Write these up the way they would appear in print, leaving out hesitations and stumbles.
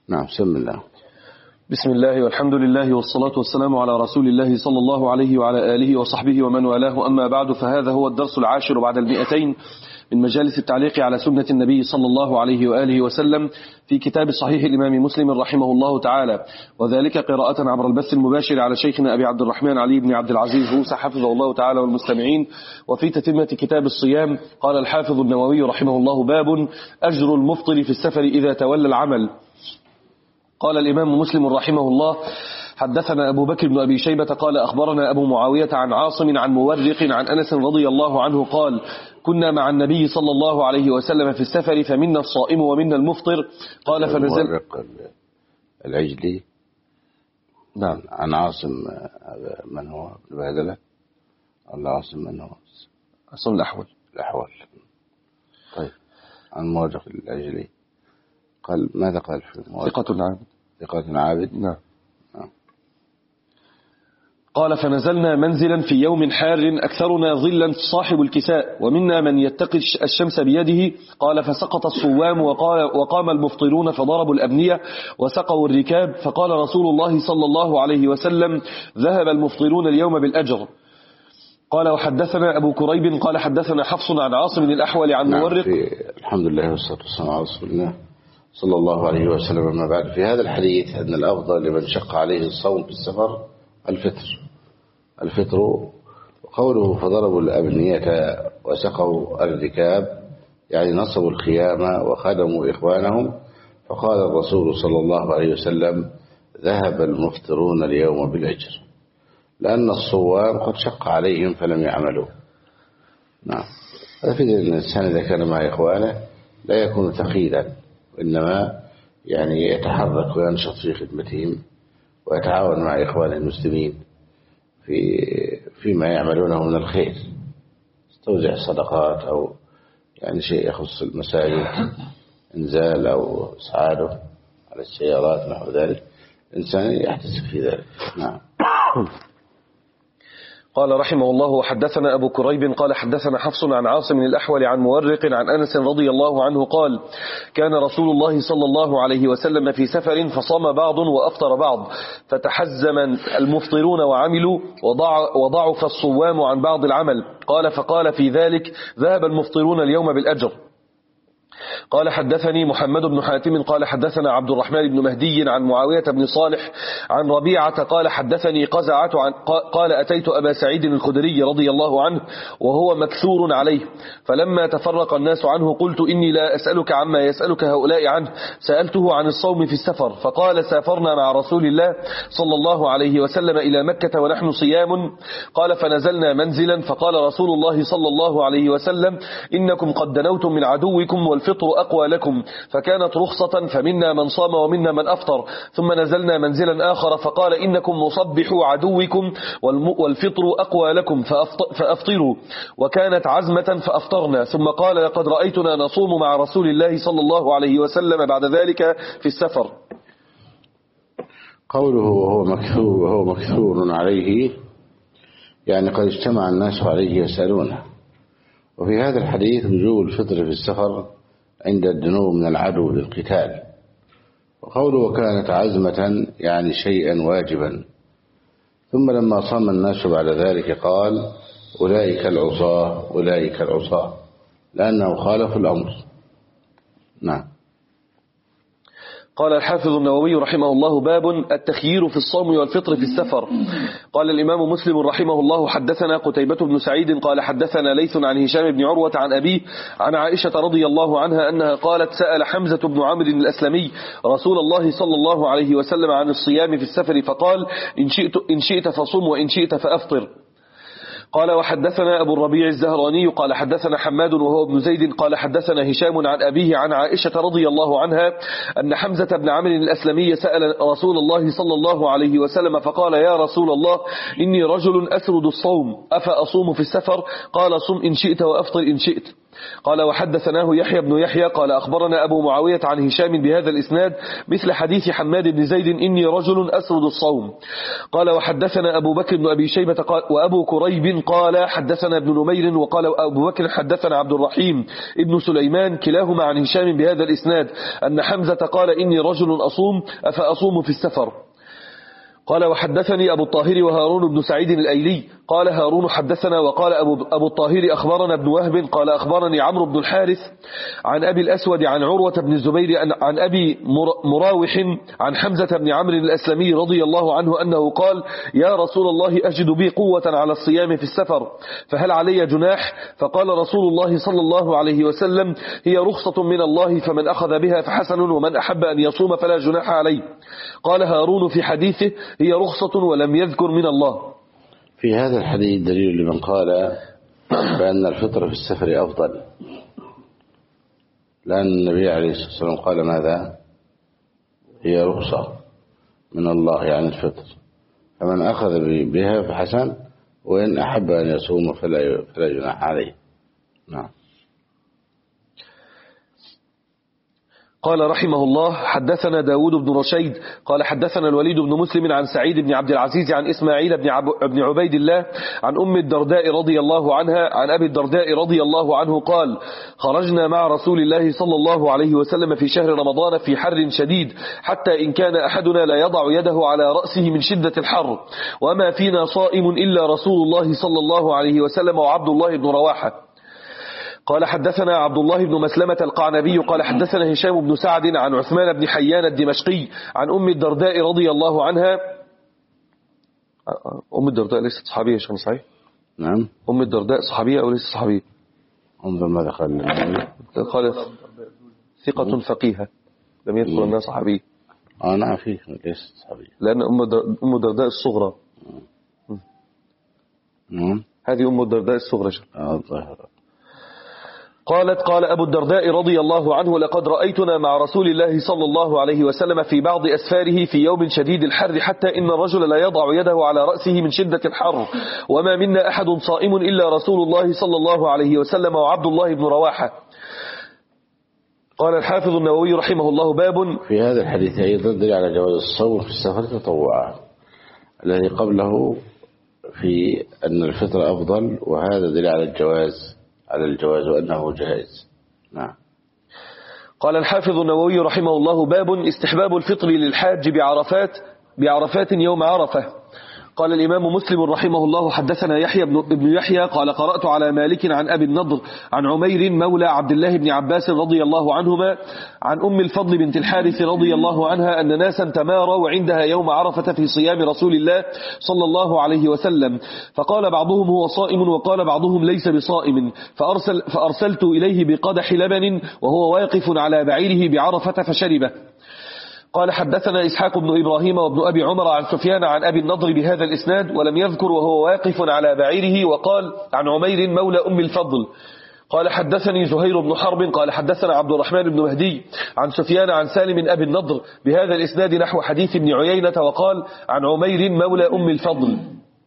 نعم. بسم الله. بسم الله والحمد لله والصلاة والسلام على رسول الله صلى الله عليه وعلى آله وصحبه ومن والاه، أما بعد، فهذا هو الدرس العاشر بعد 200 من مجالس التعليق على سنة النبي صلى الله عليه وآله وسلم في كتاب صحيح الإمام مسلم رحمه الله تعالى، وذلك قراءة عبر البث المباشر على شيخنا أبي عبد الرحمن علي بن عبد العزيز موسى حفظه الله تعالى والمستمعين. وفي تتمة كتاب الصيام قال الحافظ النووي رحمه الله: باب أجر المفطر في السفر إذا تولى العمل. قال الإمام مسلم رحمه الله: حدثنا أبو بكر بن أبي شيبة قال أخبرنا أبو معاوية عن عاصم عن مورق عن أنس رضي الله عنه قال: كنا مع النبي صلى الله عليه وسلم في السفر فمنا الصائم ومنا المفطر. قال فنزل مورق العجلي. نعم. عن عاصم من هو بهدلة؟ الله. عاصم من هو؟ عاصم الأحول. طيب. عن مورق العجلي قال ماذا قال في مورق؟ ثقة عابد. نعم. قال فنزلنا منزلا في يوم حار أكثرنا ظلا صاحب الكساء ومنا من يتقي الشمس بيده. قال فسقط الصوام وقام المفطرون فضربوا الأبنية وسقوا الركاب. فقال رسول الله صلى الله عليه وسلم: ذهب المفطرون اليوم بالأجر. قال وحدثنا أبو كريب قال حدثنا حفص عن عاصم الأحول عن مورق. الحمد لله والصلاة والسلام على رسول الله صلى الله عليه وسلم. ما بعد، في هذا الحديث أن الأفضل لمن شق عليه الصوم في السفر الفطر. وقوله فضربوا الأبنية وسقوا الركاب يعني نصبوا الخيام وخدموا إخوانهم. فقال الرسول صلى الله عليه وسلم: ذهب المفطرون اليوم بالأجر، لأن الصوام قد شق عليهم فلم يعملوا. نعم. هذا في أن الإنسان إذا كان مع إخوانه لا يكون ثقيلا، وإنما يعني يتحرك وينشط في خدمتهم ويتعاون مع إخوانه المسلمين فيما يعملونه من الخير، توزيع صدقات أو يعني شيء يخص المساجد، إنزال أو إسعاده على السيارات نحو ذلك، إنسان يحتسب في ذلك. نعم. قال رحمه الله: وحدثنا أبو كريب قال حدثنا حفص عن عاصم الأحول عن مورق عن أنس رضي الله عنه قال: كان رسول الله صلى الله عليه وسلم في سفر فصام بعض وأفطر بعض، فتحزم المفطرون وعملوا وضعف الصوام عن بعض العمل. قال فقال في ذلك: ذهب المفطرون اليوم بالأجر. قال حدثني محمد بن حاتم قال حدثنا عبد الرحمن بن مهدي عن معاوية بن صالح عن ربيعة قال حدثني قزعة قال أتيت أبا سعيد الخدري رضي الله عنه وهو مكثور عليه، فلما تفرق الناس عنه قلت: إني لا أسألك عما يسألك هؤلاء عنه، سألته عن الصوم في السفر. فقال: سافرنا مع رسول الله صلى الله عليه وسلم إلى مكة ونحن صيام. قال فنزلنا منزلا فقال رسول الله صلى الله عليه وسلم: إنكم قد دنوتم من عدوكم والفطر أقوى لكم، فكانت رخصة فمنا من صام ومنا من أفطر. ثم نزلنا منزلا آخر فقال: إنكم مصبحوا عدوكم والفطر أقوى لكم فأفطروا، وكانت عزمة فأفطرنا. ثم قال: لقد رأيتنا نصوم مع رسول الله صلى الله عليه وسلم بعد ذلك في السفر. قوله وهو مكثور عليه يعني قد اجتمع الناس عليه يسألونه. وفي هذا الحديث وجوب الفطر في السفر عند الدنو من العدو للقتال. وقوله وكانت عزمة يعني شيئا واجبا. ثم لما صام الناس بعد ذلك قال: أولئك العصاة لأنه خالف الأمر. نعم. قال الحافظ النووي رحمه الله: باب التخيير في الصوم والفطر في السفر. قال الإمام مسلم رحمه الله: حدثنا قتيبة بن سعيد قال حدثنا ليث عن هشام بن عروة عن أبيه عن عائشة رضي الله عنها أنها قالت: سأل حمزة بن عمرو الأسلمي رسول الله صلى الله عليه وسلم عن الصيام في السفر فقال: إن شئت فصم وإن شئت فأفطر. قال وحدثنا أبو الربيع الزهراني قال حدثنا حماد وهو ابن زيد قال حدثنا هشام عن أبيه عن عائشة رضي الله عنها أن حمزة بن عمرو الأسلمي سأل رسول الله صلى الله عليه وسلم فقال: يا رسول الله، إني رجل أسرد الصوم، أفأصوم في السفر؟ قال: صم إن شئت وأفطر إن شئت. قال وحدثناه يحيى بن يحيى قال أخبرنا أبو معاوية عن هشام بهذا الإسناد مثل حديث حماد بن زيد إني رجل أسرد الصوم. قال وحدثنا أبو بكر بن أبي شيبة قال وأبو كريب قال حدثنا ابن نمير وقال أبو بكر حدثنا عبد الرحيم ابن سليمان كلاهما عن هشام بهذا الإسناد أن حمزة قال إني رجل أصوم أفأصوم في السفر. قال وحدثني أبو الطاهر وهارون بن سعيد الأيلي قال هارون حدثنا وقال أبو الطاهر أخبرنا ابن وهب قال أخبرني عمرو بن الحارث عن أبي الأسود عن عروة بن الزبير عن أبي مراوح عن حمزة بن عمرو الأسلمي رضي الله عنه أنه قال يا رسول الله أجد بي قوة على الصيام في السفر فهل علي جناح؟ فقال رسول الله صلى الله عليه وسلم هي رخصة من الله فمن أخذ بها فحسن ومن أحب أن يصوم فلا جناح عليه. قال هارون في حديثه هي رخصة ولم يذكر من الله. في هذا الحديث دليل لمن قال بأن الفطر في السفر أفضل، لأن النبي عليه الصلاة والسلام قال ماذا؟ هي رخصة من الله يعني الفطر، فمن أخذ بها فحسن وإن أحب أن يصوم فلا جناح عليه. نعم. قال رحمه الله حدثنا داود بن رشيد قال حدثنا الوليد بن مسلم عن سعيد بن عبد العزيز عن إسماعيل بن عبيد الله عن أم الدرداء رضي الله عنها عن أبي الدرداء رضي الله عنه قال خرجنا مع رسول الله صلى الله عليه وسلم في شهر رمضان في حر شديد حتى إن كان أحدنا لا يضع يده على رأسه من شدة الحر وما فينا صائم إلا رسول الله صلى الله عليه وسلم وعبد الله بن رواحة. قال حدثنا عبد الله بن مسلمة القعنبي قال حدثنا هشام بن سعد عن عثمان بن حيان الدمشقي عن أم الدرداء رضي الله عنها. أم الدرداء ليست صحابية شيخ صحيح؟ نعم. أم الدرداء صحابية أو ليست صحابية؟ انظر ماذا قالت ثقة فقيهة لم يذكر أنها صحابية. نعم فيه ليست صحابية لأن أم الدرداء الصغرى. هذه أم الدرداء الصغرى. الظاهر. قال أبو الدرداء رضي الله عنه لقد رأيتنا مع رسول الله صلى الله عليه وسلم في بعض أسفاره في يوم شديد الحر حتى إن الرجل لا يضع يده على رأسه من شدة الحر وما منا أحد صائم إلا رسول الله صلى الله عليه وسلم وعبد الله بن رواحة. قال الحافظ النووي رحمه الله باب في هذا الحديث أيضا دليل على جواز الصوم في السفر تطوعا الذي قبله في أن الفطر أفضل وهذا دليل على الجواز وأنه جائز. نعم. قال الحافظ النووي رحمه الله باب استحباب الفطر للحاج بعرفات يوم عرفة. قال الإمام مسلم رحمه الله حدثنا يحيى بن يحيى قال قرأت على مالك عن أبي النضر عن عمير مولى عبد الله بن عباس رضي الله عنهما عن أم الفضل بنت الحارث رضي الله عنها أن ناسا تماروا عندها يوم عرفة في صيام رسول الله صلى الله عليه وسلم فقال بعضهم هو صائم وقال بعضهم ليس بصائم فأرسلت إليه بقدح لبن وهو واقف على بعيره بعرفة فشربه. قال حدثنا إسحاق بن إبراهيم وابن أبي عمر عن سفيان عن أبي النضر بهذا الإسناد ولم يذكر وهو واقف على بعيره وقال عن عمير مولى أم الفضل. قال حدثني زهير بن حرب قال حدثنا عبد الرحمن بن مهدي عن سفيان عن سالم أبي النضر بهذا الإسناد نحو حديث ابن عيينة وقال عن عمير مولى أم الفضل.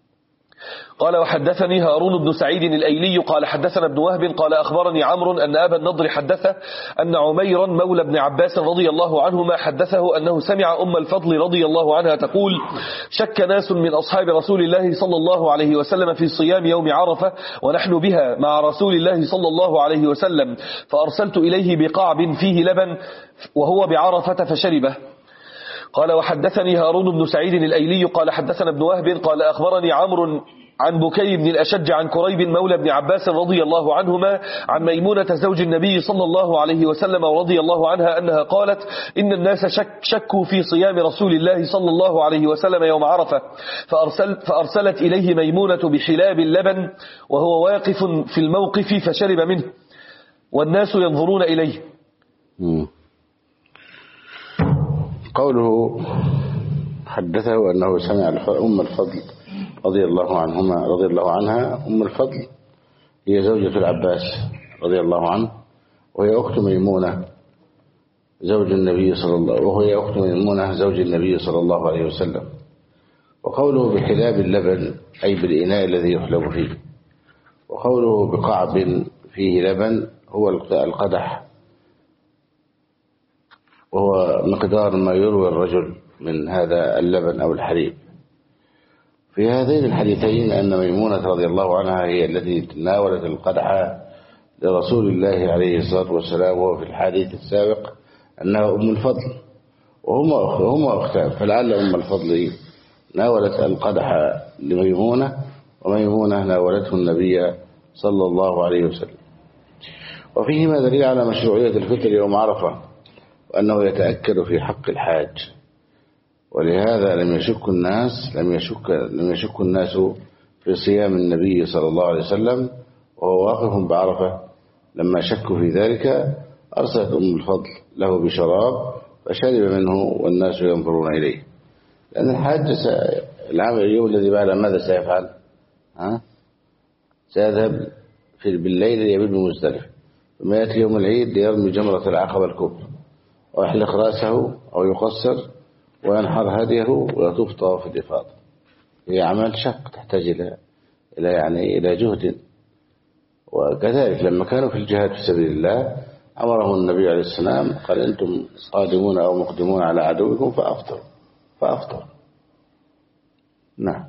قال وحدثني هارون بن سعيد الأيلي قال حدثنا ابن وهب قال أخبرني عمرو أن أبا النضر حدثه أن عميرا مولى ابن عباس رضي الله عنهما حدثه أنه سمع أم الفضل رضي الله عنها تقول شك ناس من أصحاب رسول الله صلى الله عليه وسلم في صيام يوم عرفة ونحن بها مع رسول الله صلى الله عليه وسلم فأرسلت إليه بقعب فيه لبن وهو بعرفة فشربه. قال وحدثني هارون بن سعيد الأيلي قال حدثنا ابن وهب قال أخبرني عمرو عن بكي بن الأشج عن كريب مولى ابن عباس رضي الله عنهما عن ميمونة زوج النبي صلى الله عليه وسلم رضي الله عنها أنها قالت إن الناس شكوا في صيام رسول الله صلى الله عليه وسلم يوم عرفة فأرسلت إليه ميمونة بحلاب اللبن وهو واقف في الموقف فشرب منه والناس ينظرون إليه. قوله حدثه أنه سمع أم الفضل رضي الله عنها. أم الفضل هي زوجة العباس رضي الله عنه وهي أخت ميمونة زوج النبي صلى الله عليه وسلم. وقوله بحلاب اللبن أي بالإناء الذي يحلب فيه. وقوله بقعب فيه لبن هو القدح، وهو مقدار ما يروي الرجل من هذا اللبن أو الحليب. في هذين الحديثين أن ميمونة رضي الله عنها هي التي تناولت القدح لرسول الله عليه الصلاة والسلام، وهو في الحديث السابق أنها أم الفضل وهما أختان، فلعل أم الفضل ناولت القدح لميمونة، وميمونة ناولته النبي صلى الله عليه وسلم. وفيهما دليل على مشروعية الفطر يوم عرفة، وأنه يتأكد في حق الحاج، ولهذا لم يشك الناس في صيام النبي صلى الله عليه وسلم وهو واقف بعرفة. لما شكوا في ذلك أرسلت أم الفضل له بشراب فشرب منه والناس ينظرون إليه، لأن الحاج العام اليوم الذي بعد ماذا سيفعل؟ سيذهب بالليل يبيت بمزدلفة، ثم يأتي يوم العيد ليرمي جمرة العقبة الكبرى ويحلق رأسه أو يقصر وينحر هديه ويطوف طواف الإفاضة. هي عمل شق تحتاج إلى جهد. وكذلك لما كانوا في الجهاد في سبيل الله أمرهم النبي عليه السلام قال أنتم قادمون أو مقدمون على عدوكم فأفطروا. نعم.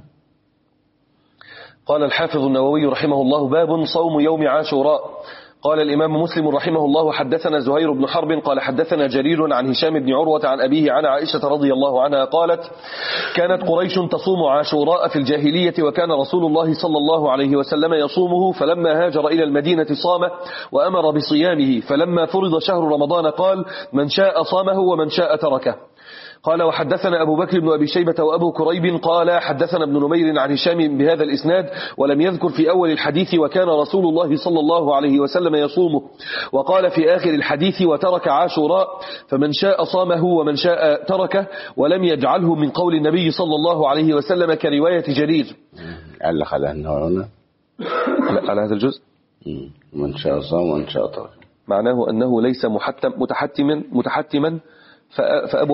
قال الحافظ النووي رحمه الله: باب صوم يوم عاشوراء. قال الإمام مسلم رحمه الله: حدثنا زهير بن حرب قال حدثنا جرير عن هشام بن عروة عن أبيه عن عائشة رضي الله عنها قالت: كانت قريش تصوم عاشوراء في الجاهلية، وكان رسول الله صلى الله عليه وسلم يصومه، فلما هاجر إلى المدينة صامه وأمر بصيامه، فلما فرض شهر رمضان قال: من شاء صامه ومن شاء تركه. قال: وحدثنا أبو بكر بن أبي شيبة وأبو كريب قال حدثنا ابن نمير عن هشام بهذا الإسناد، ولم يذكر في أول الحديث وكان رسول الله صلى الله عليه وسلم يصومه، وقال في آخر الحديث وترك عاشوراء، فمن شاء صامه ومن شاء تركه، ولم يجعله من قول النبي صلى الله عليه وسلم كرواية جرير. علق على أنه هنا على هذا الجزء من شاء صام ومن شاء ترك، معناه أنه ليس متحتما فأبو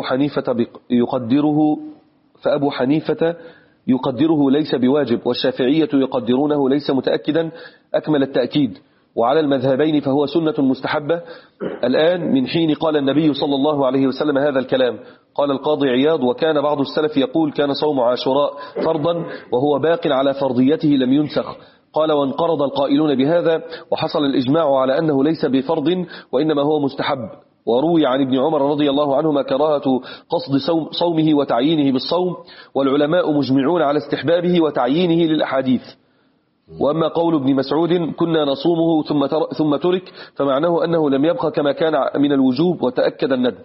حنيفة يقدره ليس بواجب، والشافعية يقدرونه ليس متأكدا أكمل التأكيد، وعلى المذهبين فهو سنة مستحبة الآن من حين قال النبي صلى الله عليه وسلم هذا الكلام. قال القاضي عياض: وكان بعض السلف يقول كان صوم عاشوراء فرضا وهو باق على فرضيته لم ينسخ. قال: وانقرض القائلون بهذا، وحصل الإجماع على أنه ليس بفرض وإنما هو مستحب. وروي عن ابن عمر رضي الله عنهما كراهة قصد صومه وتعيينه بالصوم، والعلماء مجمعون على استحبابه وتعيينه للأحاديث. وأما قول ابن مسعود كنا نصومه ثم ترك، فمعناه أنه لم يبقى كما كان من الوجوب وتأكد الندب.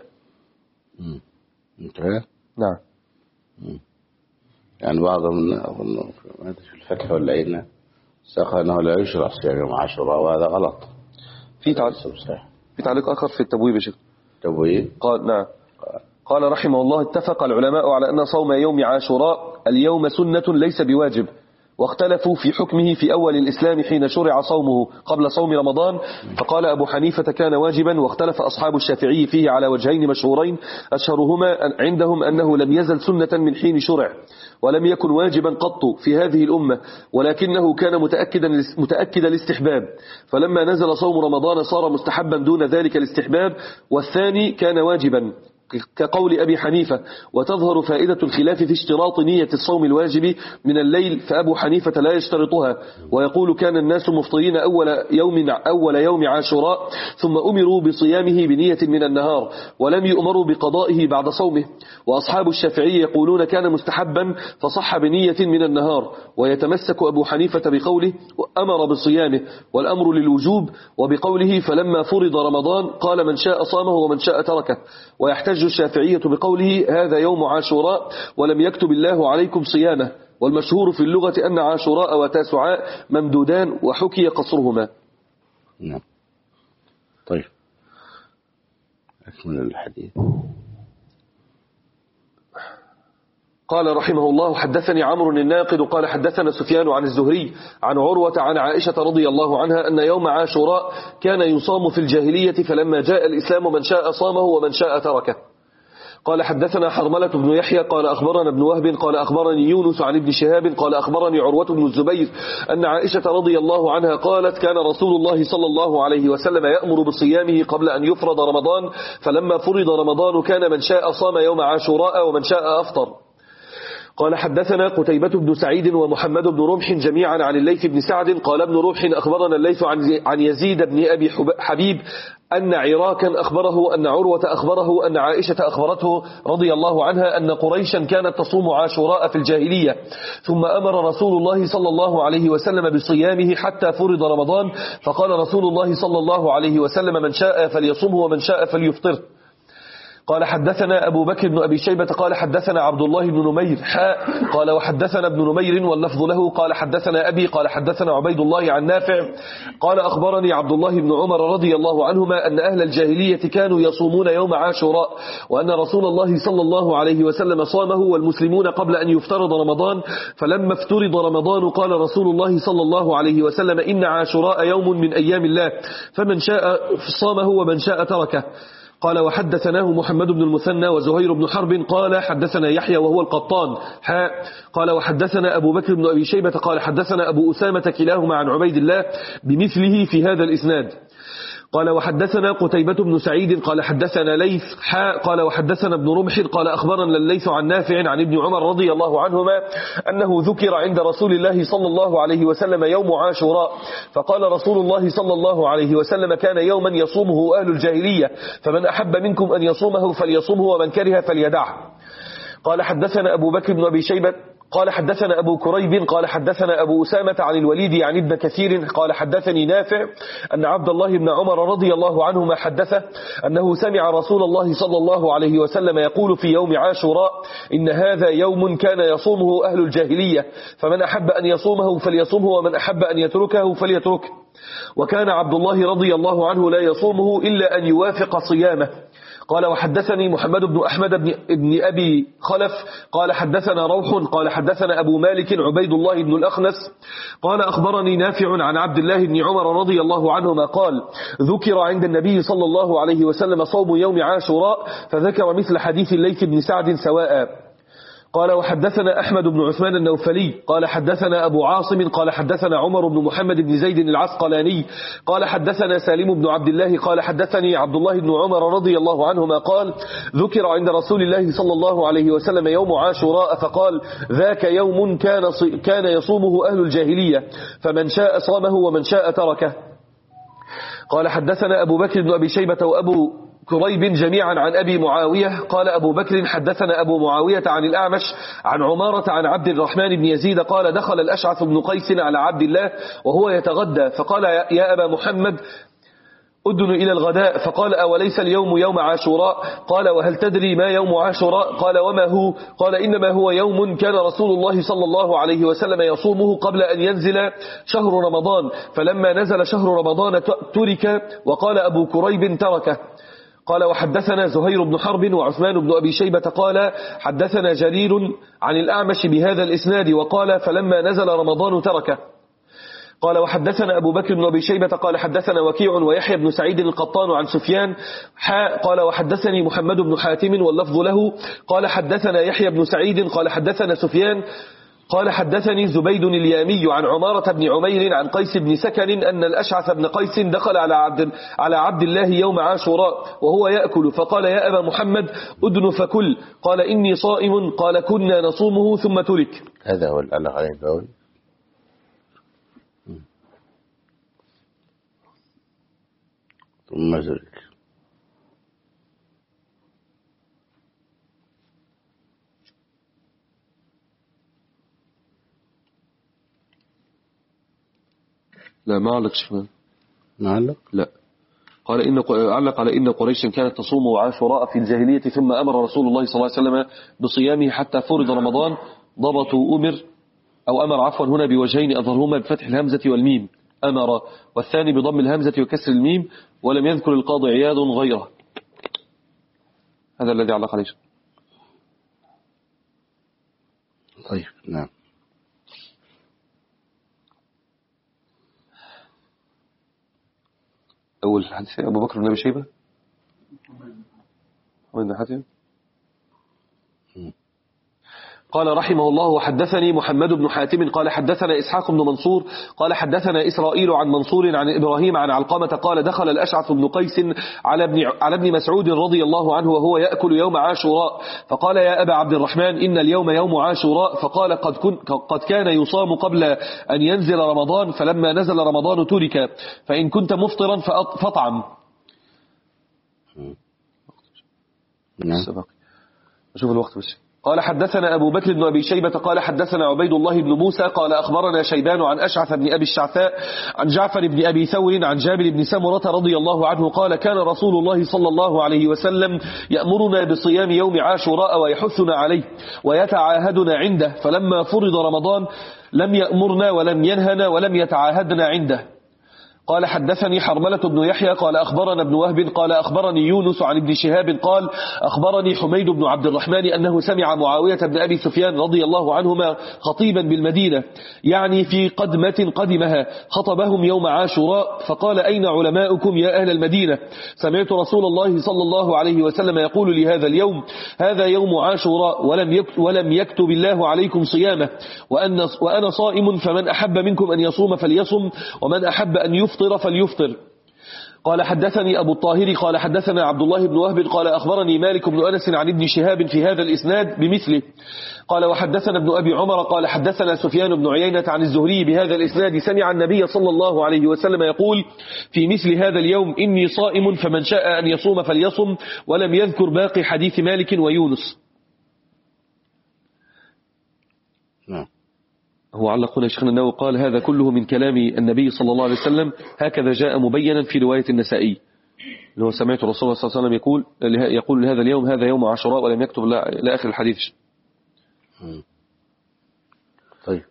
نعم. يعني بعضهم أظن في الفتح والعين ساق أنه لا يشرع صيام يوم عاشوراء، وهذا غلط. في تعليق آخر في التبويب يا شيخ. تبويب قال: نعم. قال رحمه الله: اتفق العلماء على أن صوم يوم عاشوراء اليوم سنة ليس بواجب، واختلفوا في حكمه في أول الإسلام حين شرع صومه قبل صوم رمضان، فقال أبو حنيفة كان واجبا، واختلف أصحاب الشافعي فيه على وجهين مشهورين، أشهرهما عندهم أنه لم يزل سنة من حين شرع، ولم يكن واجبا قط في هذه الأمة، ولكنه كان متأكد الاستحباب، فلما نزل صوم رمضان صار مستحبا دون ذلك الاستحباب، والثاني كان واجبا كقول أبي حنيفة. وتظهر فائدة الخلاف في اشتراط نية الصوم الواجب من الليل، فأبو حنيفة لا يشترطها، ويقول كان الناس مفطرين أول يوم عاشوراء، ثم أمروا بصيامه بنية من النهار، ولم يؤمروا بقضائه بعد صومه. وأصحاب الشافعي يقولون كان مستحبا فصح بنية من النهار، ويتمسك أبو حنيفة بقوله أمر بصيامه والأمر للوجوب، وبقوله فلما فرض رمضان قال من شاء صامه ومن شاء تركه. ويحتج الشافعية بقوله هذا يوم عاشوراء ولم يكتب الله عليكم صيامه، والمشهور في اللغة أن عاشوراء وتاسعاء ممدودان، وحكي قصرهما. نعم. طيب أكمل الحديث. قال رحمه الله: حدثني عمرو الناقد قال حدثنا سفيان عن الزهري عن عروة عن عائشة رضي الله عنها أن يوم عاشوراء كان يصام في الجاهلية، فلما جاء الإسلام من شاء صامه ومن شاء تركه. قال حدثنا حرملة بن يحيى قال أخبرنا ابن وهب قال أخبرني يونس عن ابن شهاب قال أخبرني عروة بن الزبير أن عائشة رضي الله عنها قالت كان رسول الله صلى الله عليه وسلم يأمر بصيامه قبل أن يفرض رمضان، فلما فرض رمضان كان من شاء صام يوم عاشوراء ومن شاء أفطر. قال حدثنا قتيبة بن سعيد ومحمد بن رمح جميعا عن الليث بن سعد قال ابن رمح أخبرنا الليث عن يزيد بن أبي حبيب أن عراكا أخبره أن عروة أخبره أن عائشة أخبرته رضي الله عنها أن قريشا كانت تصوم عاشوراء في الجاهلية، ثم أمر رسول الله صلى الله عليه وسلم بصيامه حتى فرض رمضان، فقال رسول الله صلى الله عليه وسلم من شاء فليصمه ومن شاء فليفطر. قال حدثنا أبو بكر بن أبي شيبة قال حدثنا عبد الله بن نمير قال وحدثنا ابن نمير واللفظ له قال حدثنا أبي قال حدثنا عبيد الله عن نافع قال أخبرني عبد الله بن عمر رضي الله عنهما أن أهل الجاهلية كانوا يصومون يوم عاشوراء، وأن رسول الله صلى الله عليه وسلم صامه والمسلمون قبل أن يفترض رمضان، فلما افترض رمضان قال رسول الله صلى الله عليه وسلم إن عاشوراء يوم من أيام الله، فمن شاء صامه ومن شاء تركه. قال وحدثناه محمد بن المثنى وزهير بن حرب قال حدثنا يحيى وهو القطان قال وحدثنا أبو بكر بن أبي شيبة قال حدثنا أبو أسامة كلاهما عن عبيد الله بمثله في هذا الإسناد. قال وحدثنا قتيبة بن سعيد قال حدثنا ليث قال وحدثنا ابن رمح قال أخبرنا الليث عن نافع عن ابن عمر رضي الله عنهما أنه ذكر عند رسول الله صلى الله عليه وسلم يوم عاشوراء، فقال رسول الله صلى الله عليه وسلم كان يوما يصومه أهل الجاهلية، فمن أحب منكم أن يصومه فليصومه ومن كره فليدعه. قال حدثنا أبو بكر بن أبي شيبة قال حدثنا أبو كريب قال حدثنا أبو أسامة عن الوليد عن ابن كثير قال حدثني نافع أن عبد الله بن عمر رضي الله عنهما حدثه أنه سمع رسول الله صلى الله عليه وسلم يقول في يوم عاشوراء إن هذا يوم كان يصومه أهل الجاهلية، فمن أحب أن يصومه فليصومه ومن أحب أن يتركه فليتركه. وكان عبد الله رضي الله عنه لا يصومه إلا أن يوافق صيامه. قال وحدثني محمد بن أحمد بن أبي خلف قال حدثنا روح قال حدثنا أبو مالك عبيد الله بن الأخنس قال أخبرني نافع عن عبد الله بن عمر رضي الله عنهما قال ذكر عند النبي صلى الله عليه وسلم صوم يوم عاشوراء، فذكر مثل حديث الليث بن سعد سواء. قال وحدثنا أحمد بن عثمان النوفلي قال حدثنا أبو عاصم قال حدثنا عمر بن محمد بن زيد العسقلاني قال حدثنا سالم بن عبد الله قال حدثني عبد الله بن عمر رضي الله عنهما قال ذكر عند رسول الله صلى الله عليه وسلم يوم عاشوراء، فقال ذاك يوم كان يصومه أهل الجاهلية، فمن شاء صامه ومن شاء تركه. قال حدثنا أبو بكر بن أبي شيبة وأبو كريب جميعا عن أبي معاوية قال أبو بكر حدثنا أبو معاوية عن الأعمش عن عمارة عن عبد الرحمن بن يزيد قال دخل الأشعث بن قيس على عبد الله وهو يتغدى، فقال يا أبا محمد أدن إلى الغداء، فقال أوليس اليوم يوم عاشوراء؟ قال وهل تدري ما يوم عاشوراء؟ قال وما هو؟ قال إنما هو يوم كان رسول الله صلى الله عليه وسلم يصومه قبل أن ينزل شهر رمضان، فلما نزل شهر رمضان ترك، وقال أبو كريب تركه. قال وحدثنا زهير بن حرب وعثمان بن أبي شيبة قال حدثنا جرير عن الأعمش بهذا الإسناد وقال فلما نزل رمضان تركه. قال وحدثنا أبو بكر بن أبي شيبة قال حدثنا وكيع ويحيى بن سعيد القطان عن سفيان قال وحدثني محمد بن حاتم واللفظ له قال حدثنا يحيى بن سعيد قال حدثنا سفيان قال حدثني زبيد اليامي عن عمارة بن عمير عن قيس بن سكن أن الأشعث بن قيس دخل على عبد الله يوم عاشوراء وهو يأكل، فقال يا أبا محمد أدن فكل، قال إني صائم، قال كنا نصومه ثم ترك. هذا هو الألغ عليه القول. ثم ترك. لا ما علق شمال. ما علق؟ لا، قال علق على إن قريشا كانت تصوم عاشوراء في الجاهلية، ثم أمر رسول الله صلى الله عليه وسلم بصيامه حتى فرض رمضان. ضبطوا أمر عفوا هنا بوجهين أظهرهما بفتح الهمزة والميم أمر، والثاني بضم الهمزة وكسر الميم، ولم يذكر القاضي عياض غيره. هذا الذي علق عليه. طيب نعم. أول حديث أبو بكر بن أبي شيبة وابن حاتم قال رحمه الله: وحدثني محمد بن حاتم قال حدثنا إسحاق بن منصور قال حدثنا إسرائيل عن منصور عن إبراهيم عن علقمة قال دخل الأشعث بن قيس على ابن مسعود رضي الله عنه وهو يأكل يوم عاشوراء، فقال: يا أبا عبد الرحمن، إن اليوم يوم عاشوراء. فقال: قد كان يصام قبل أن ينزل رمضان، فلما نزل رمضان ترك، فإن كنت مفطرا فاطعم. شوف الوقت بس. قال حدثنا أبو بكر بن أبي شيبة قال حدثنا عبيد الله بن موسى قال أخبرنا شيبان عن أشعث بن أبي الشعثاء عن جعفر بن أبي ثور عن جابر بن سمرة رضي الله عنه قال: كان رسول الله صلى الله عليه وسلم يأمرنا بصيام يوم عاشوراء ويحثنا عليه ويتعاهدنا عنده، فلما فرض رمضان لم يأمرنا ولم ينهنا ولم يتعاهدنا عنده. قال حدثني حرملة بن يحيى قال أخبرنا ابن وهب قال أخبرني يونس عن ابن شهاب قال أخبرني حميد بن عبد الرحمن أنه سمع معاوية بن أبي سفيان رضي الله عنهما خطيبا بالمدينة، يعني في قدمة قدمها، خطبهم يوم عاشوراء فقال: أين علماؤكم يا أهل المدينة؟ سمعت رسول الله صلى الله عليه وسلم يقول لهذا اليوم: هذا يوم عاشوراء ولم يكتب الله عليكم صيامه، وأنا صائم، فمن أحب منكم أن يصوم فليصم، ومن أحب أن يفطر فليفطر. قال حدثني أبو الطاهر قال حدثنا عبد الله بن وهب قال أخبرني مالك بن أنس عن ابن شهاب في هذا الإسناد بمثله. قال وحدثنا ابن أبي عمر قال حدثنا سفيان بن عيينة عن الزهري بهذا الإسناد سمع النبي صلى الله عليه وسلم يقول في مثل هذا اليوم: إني صائم، فمن شاء أن يصوم فليصم، ولم يذكر باقي حديث مالك ويونس. هو علق هنا شيخنا النووي قال: هذا كله من كلام النبي صلى الله عليه وسلم، هكذا جاء مبينا في رواية النسائي، اللي هو سمعت الرسول صلى الله عليه وسلم يقول لهذا اليوم: هذا يوم عاشوراء، ولم يكتب لآخر الحديث. طيب.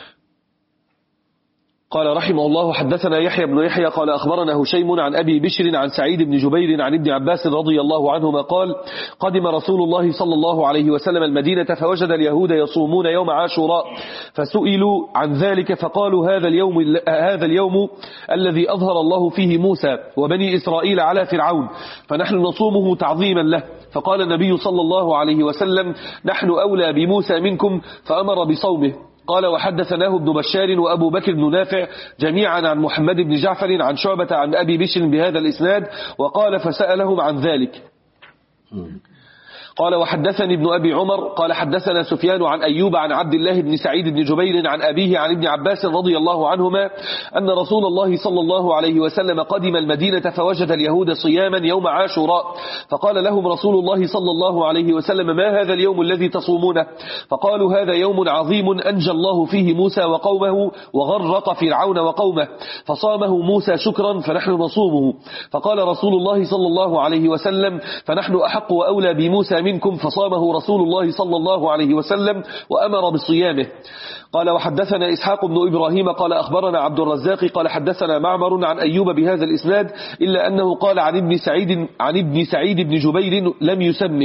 قال رحمه الله: حدثنا يحيى بن يحيى قال أخبرنا هشيم عن أبي بشر عن سعيد بن جبير عن ابن عباس رضي الله عنهما قال: قدم رسول الله صلى الله عليه وسلم المدينة فوجد اليهود يصومون يوم عاشوراء، فسئلوا عن ذلك فقالوا: هذا اليوم الذي أظهر الله فيه موسى وبني إسرائيل على فرعون، فنحن نصومه تعظيما له. فقال النبي صلى الله عليه وسلم: نحن أولى بموسى منكم، فأمر بصومه. قال وحدثناه ابن بشار وأبو بكر بن نافع جميعا عن محمد بن جعفر عن شعبة عن أبي بشر بهذا الإسناد، وقال فسألهم عن ذلك. قال وحدثني ابن أبي عمر قال حدثنا سفيان عن أيوب عن عبد الله بن سعيد بن جبير عن أبيه عن ابن عباس رضي الله عنهما أن رسول الله صلى الله عليه وسلم قدم المدينة فوجد اليهود صياما يوم عاشوراء، فقال لهم رسول الله صلى الله عليه وسلم: ما هذا اليوم الذي تصومونه؟ فقالوا: هذا يوم عظيم أنجى الله فيه موسى وقومه وغرق فرعون وقومه، فصامه موسى شكرا فنحن نصومه. فقال رسول الله صلى الله عليه وسلم: فنحن أحق وأولى بموسى منكم، فصامه رسول الله صلى الله عليه وسلم وأمر بصيامه. قال وحدثنا إسحاق بن إبراهيم قال أخبرنا عبد الرزاق قال حدثنا معمر عن أيوب بهذا الإسناد، إلا أنه قال عن ابن سعيد بن جبير لم يسمه.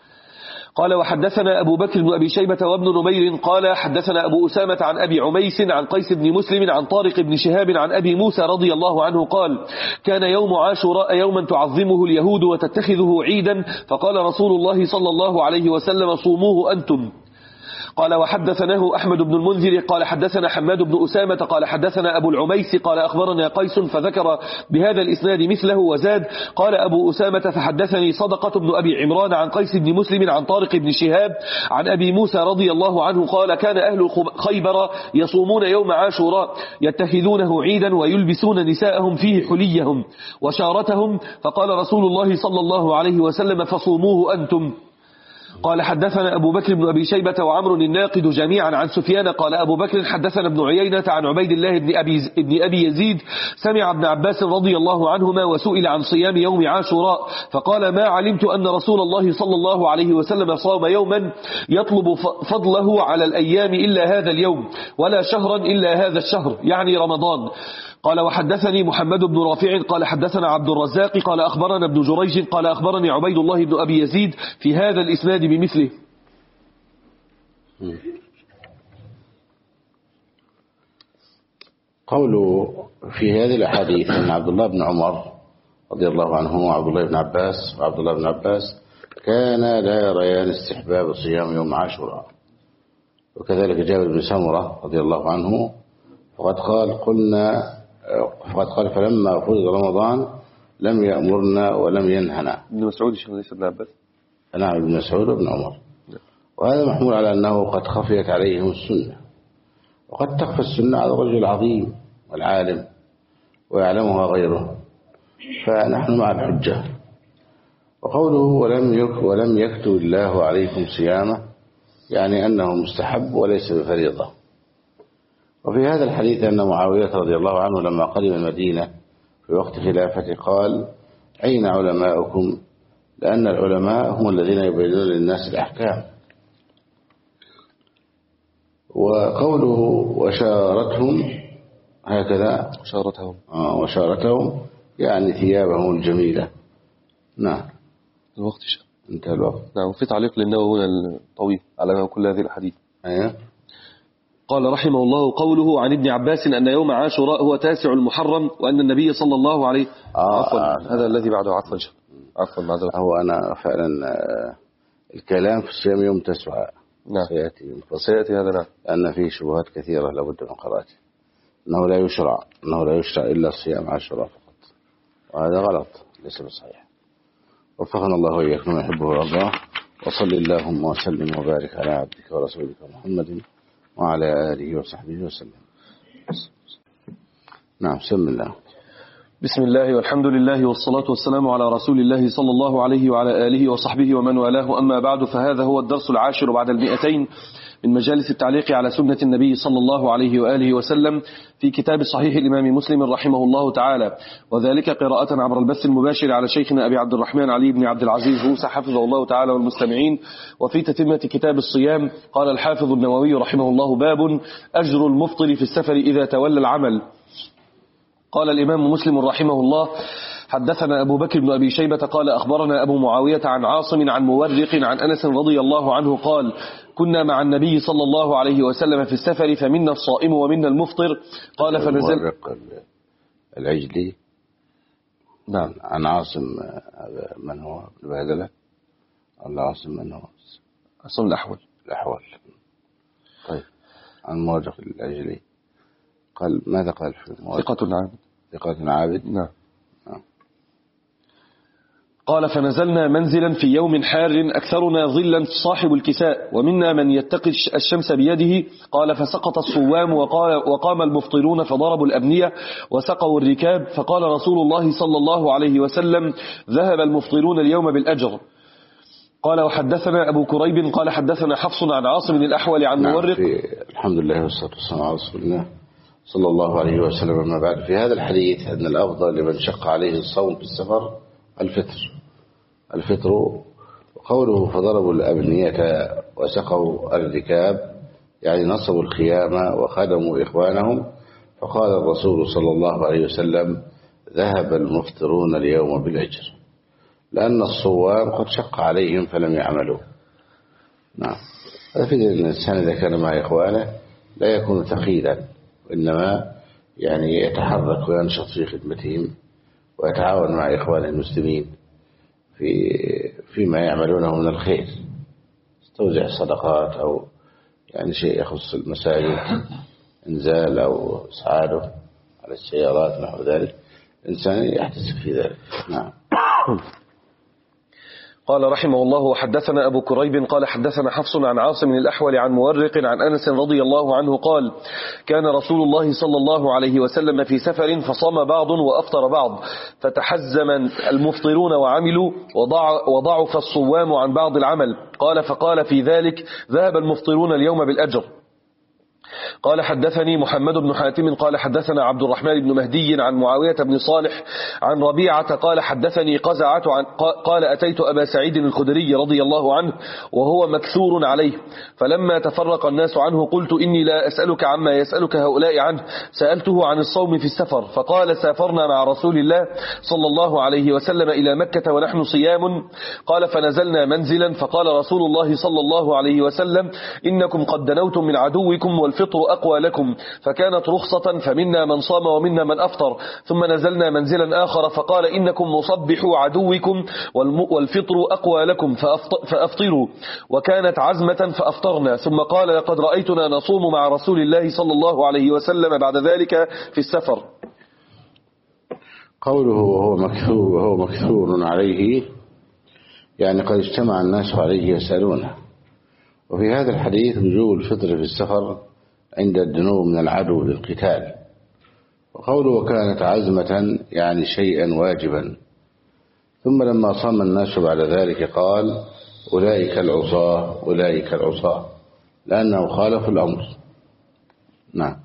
قال وحدثنا أبو بكر بن أبي شيبة وابن نمير قال حدثنا أبو أسامة عن أبي عميس عن قيس بن مسلم عن طارق بن شهاب عن أبي موسى رضي الله عنه قال: كان يوم عاشوراء يوما تعظمه اليهود وتتخذه عيدا، فقال رسول الله صلى الله عليه وسلم: صوموه أنتم. قال وحدثناه أحمد بن المنذر قال حدثنا حماد بن أسامة قال حدثنا أبو العميس قال أخبرنا قيس، فذكر بهذا الإسناد مثله وزاد: قال أبو أسامة فحدثني صدقة بن أبي عمران عن قيس بن مسلم عن طارق بن شهاب عن أبي موسى رضي الله عنه قال: كان أهل خيبر يصومون يوم عاشوراء يتخذونه عيدا ويلبسون نساءهم فيه حليهم وشارتهم، فقال رسول الله صلى الله عليه وسلم: فصوموه أنتم. قال حدثنا أبو بكر بن أبي شيبة وعمر الناقد جميعا عن سفيان قال أبو بكر حدثنا ابن عيينة عن عبيد الله بن أبي يزيد سمع ابن عباس رضي الله عنهما وسئل عن صيام يوم عاشوراء، فقال: ما علمت أن رسول الله صلى الله عليه وسلم صام يوما يطلب فضله على الأيام إلا هذا اليوم، ولا شهرا إلا هذا الشهر، يعني رمضان. قال وحدثني محمد بن رافع قال حدثنا عبد الرزاق قال أخبرنا ابن جريج قال أخبرني عبيد الله بن أبي يزيد في هذا الإسناد بمثله. قوله في هذه الأحاديث أن عبد الله بن عمر رضي الله عنه وعبد الله بن عباس كان لا يريان استحباب صيام يوم عاشوراء. وكذلك جابر بن سمرة رضي الله عنه فقد قال فلما فرض رمضان لم يأمرنا ولم ينهنا. ابن مسعود ليس ابن عباس. نعم ابن مسعود وابن عمر. وهذا محمول على أنه قد خفيت عليهم السنة، وقد تخفى السنة على الرجل العظيم والعالم ويعلمها غيره، فنحن مع الحجة. وقوله ولم يكتب الله عليكم صيامه يعني أنه مستحب وليس بفريضة. وفي هذا الحديث أن معاوية رضي الله عنه لما قدم المدينة في وقت خلافته قال أين علماؤكم؟ لأن العلماء هم الذين يبينون للناس الأحكام. وقوله وشارتهم هكذا وشارتهم يعني ثيابهم الجميلة. نعم الوقت انتهى الوقت. نعم. وفي تعليق للنووي هنا الطويل على كل هذه الحديث. أيه. قال رحمه الله قوله عن ابن عباس أن يوم عاشوراء هو 9 المحرم وأن النبي صلى الله عليه هذا الذي بعده عفوا بعده. هو أنا فعلا الكلام في الصيام يوم 9. نعم سيأتي هذا. نعم لأن فيه شبهات كثيرة لابد من قراءته. أنه لا يشرع إلا صيام عاشوراء فقط، وهذا غلط ليس بصحيح. وفقنا الله وإياكم ما يحبه ويرضاه. وصل اللهم وسلم وبارك على عبدك ورسولك محمد وعلى آله وصحبه وسلم. نعم بسم الله. بسم الله والحمد لله والصلاة والسلام على رسول الله صلى الله عليه وعلى آله وصحبه ومن والاه. أما بعد، فهذا هو الدرس 10 بعد 200 من مجالس التعليق على سنة النبي صلى الله عليه وآله وسلم في كتاب صحيح الإمام مسلم رحمه الله تعالى، وذلك قراءة عبر البث المباشر على شيخنا أبي عبد الرحمن علي بن عبد العزيز موسى حفظه الله تعالى والمستمعين. وفي تتمة كتاب الصيام قال الحافظ النووي رحمه الله باب أجر المفطر في السفر إذا تولى العمل. قال الإمام مسلم رحمه الله حدثنا أبو بكر بن أبي شيبة قال أخبرنا أبو معاوية عن عاصم عن مورق عن أنس رضي الله عنه قال كنا مع النبي صلى الله عليه وسلم في السفر فمنا الصائم ومنا المفطر. قال فنزل مورق العجلي. نعم. عن عاصم من هو ابن بهدلة؟ الله عاصم من هو؟ عاصم الأحول. طيب عن مورق العجلي قال ماذا قال في ثقة عابد. نعم. قال فنزلنا منزلا في يوم حار أكثرنا ظلا صاحب الكساء ومنا من يتقي الشمس بيده. قال فسقط الصوام وقام المفطرون فضربوا الأبنية وسقوا الركاب. فقال رسول الله صلى الله عليه وسلم ذهب المفطرون اليوم بالأجر. قال وحدثنا أبو كريب قال حدثنا حفص عن عاصم الأحول عن مورق. الحمد لله والصلاة والسلام على رسول الله صلى الله عليه وسلم. أما بعد، في هذا الحديث أن الأفضل لمن شق عليه الصوم في السفر الفطر. وقوله فضربوا الأبنية وسقوا الركاب يعني نصبوا الخيام وخدموا إخوانهم. فقال الرسول صلى الله عليه وسلم ذهب المفطرون اليوم بالأجر، لأن الصوام قد شق عليهم فلم يعملوا. نعم. هذا في الإنسان إذا كان مع إخوانه لا يكون ثقيلا، وإنما يعني يتحرك وينشط في خدمتهم ويتعاون مع إخوانه المسلمين فيما يعملونه من الخير، توزيع الصدقات أو يعني شيء يخص المساجد، إنزال أو إسعاده على السيارات نحو ذلك، الإنسان يحتسب في ذلك. نعم. قال رحمه الله وحدثنا أبو كريب قال حدثنا حفص عن عاصم الأحول عن مورق عن أنس رضي الله عنه قال كان رسول الله صلى الله عليه وسلم في سفر فصام بعض وأفطر بعض فتحزم المفطرون وعملوا وضعف الصوام عن بعض العمل. قال فقال في ذلك ذهب المفطرون اليوم بالأجر. قال حدثني محمد بن حاتم قال حدثنا عبد الرحمن بن مهدي عن معاوية بن صالح عن ربيعة قال حدثني قزعة قال أتيت أبا سعيد الخدري رضي الله عنه وهو مكثور عليه، فلما تفرق الناس عنه قلت إني لا أسألك عما يسألك هؤلاء عنه، سألته عن الصوم في السفر. فقال سافرنا مع رسول الله صلى الله عليه وسلم إلى مكة ونحن صيام. قال فنزلنا منزلا فقال رسول الله صلى الله عليه وسلم إنكم قد دنوتم من عدوكم والفطر والفطر أقوى لكم، فكانت رخصة، فمنا من صام ومنا من أفطر. ثم نزلنا منزلا آخر فقال إنكم مصبحوا عدوكم والفطر أقوى لكم فأفطروا، وكانت عزمة فأفطرنا. ثم قال لقد رأيتنا نصوم مع رسول الله صلى الله عليه وسلم بعد ذلك في السفر. قوله وهو مكثور عليه يعني قد اجتمع الناس عليه يسألونه. وفي هذا الحديث وجوب الفطر في السفر عند الدنو من العدو للقتال. وقوله وكانت عزمة يعني شيئا واجبا. ثم لما صام الناس بعد ذلك قال أولئك العصاة لأنه خالف الأمر. نعم.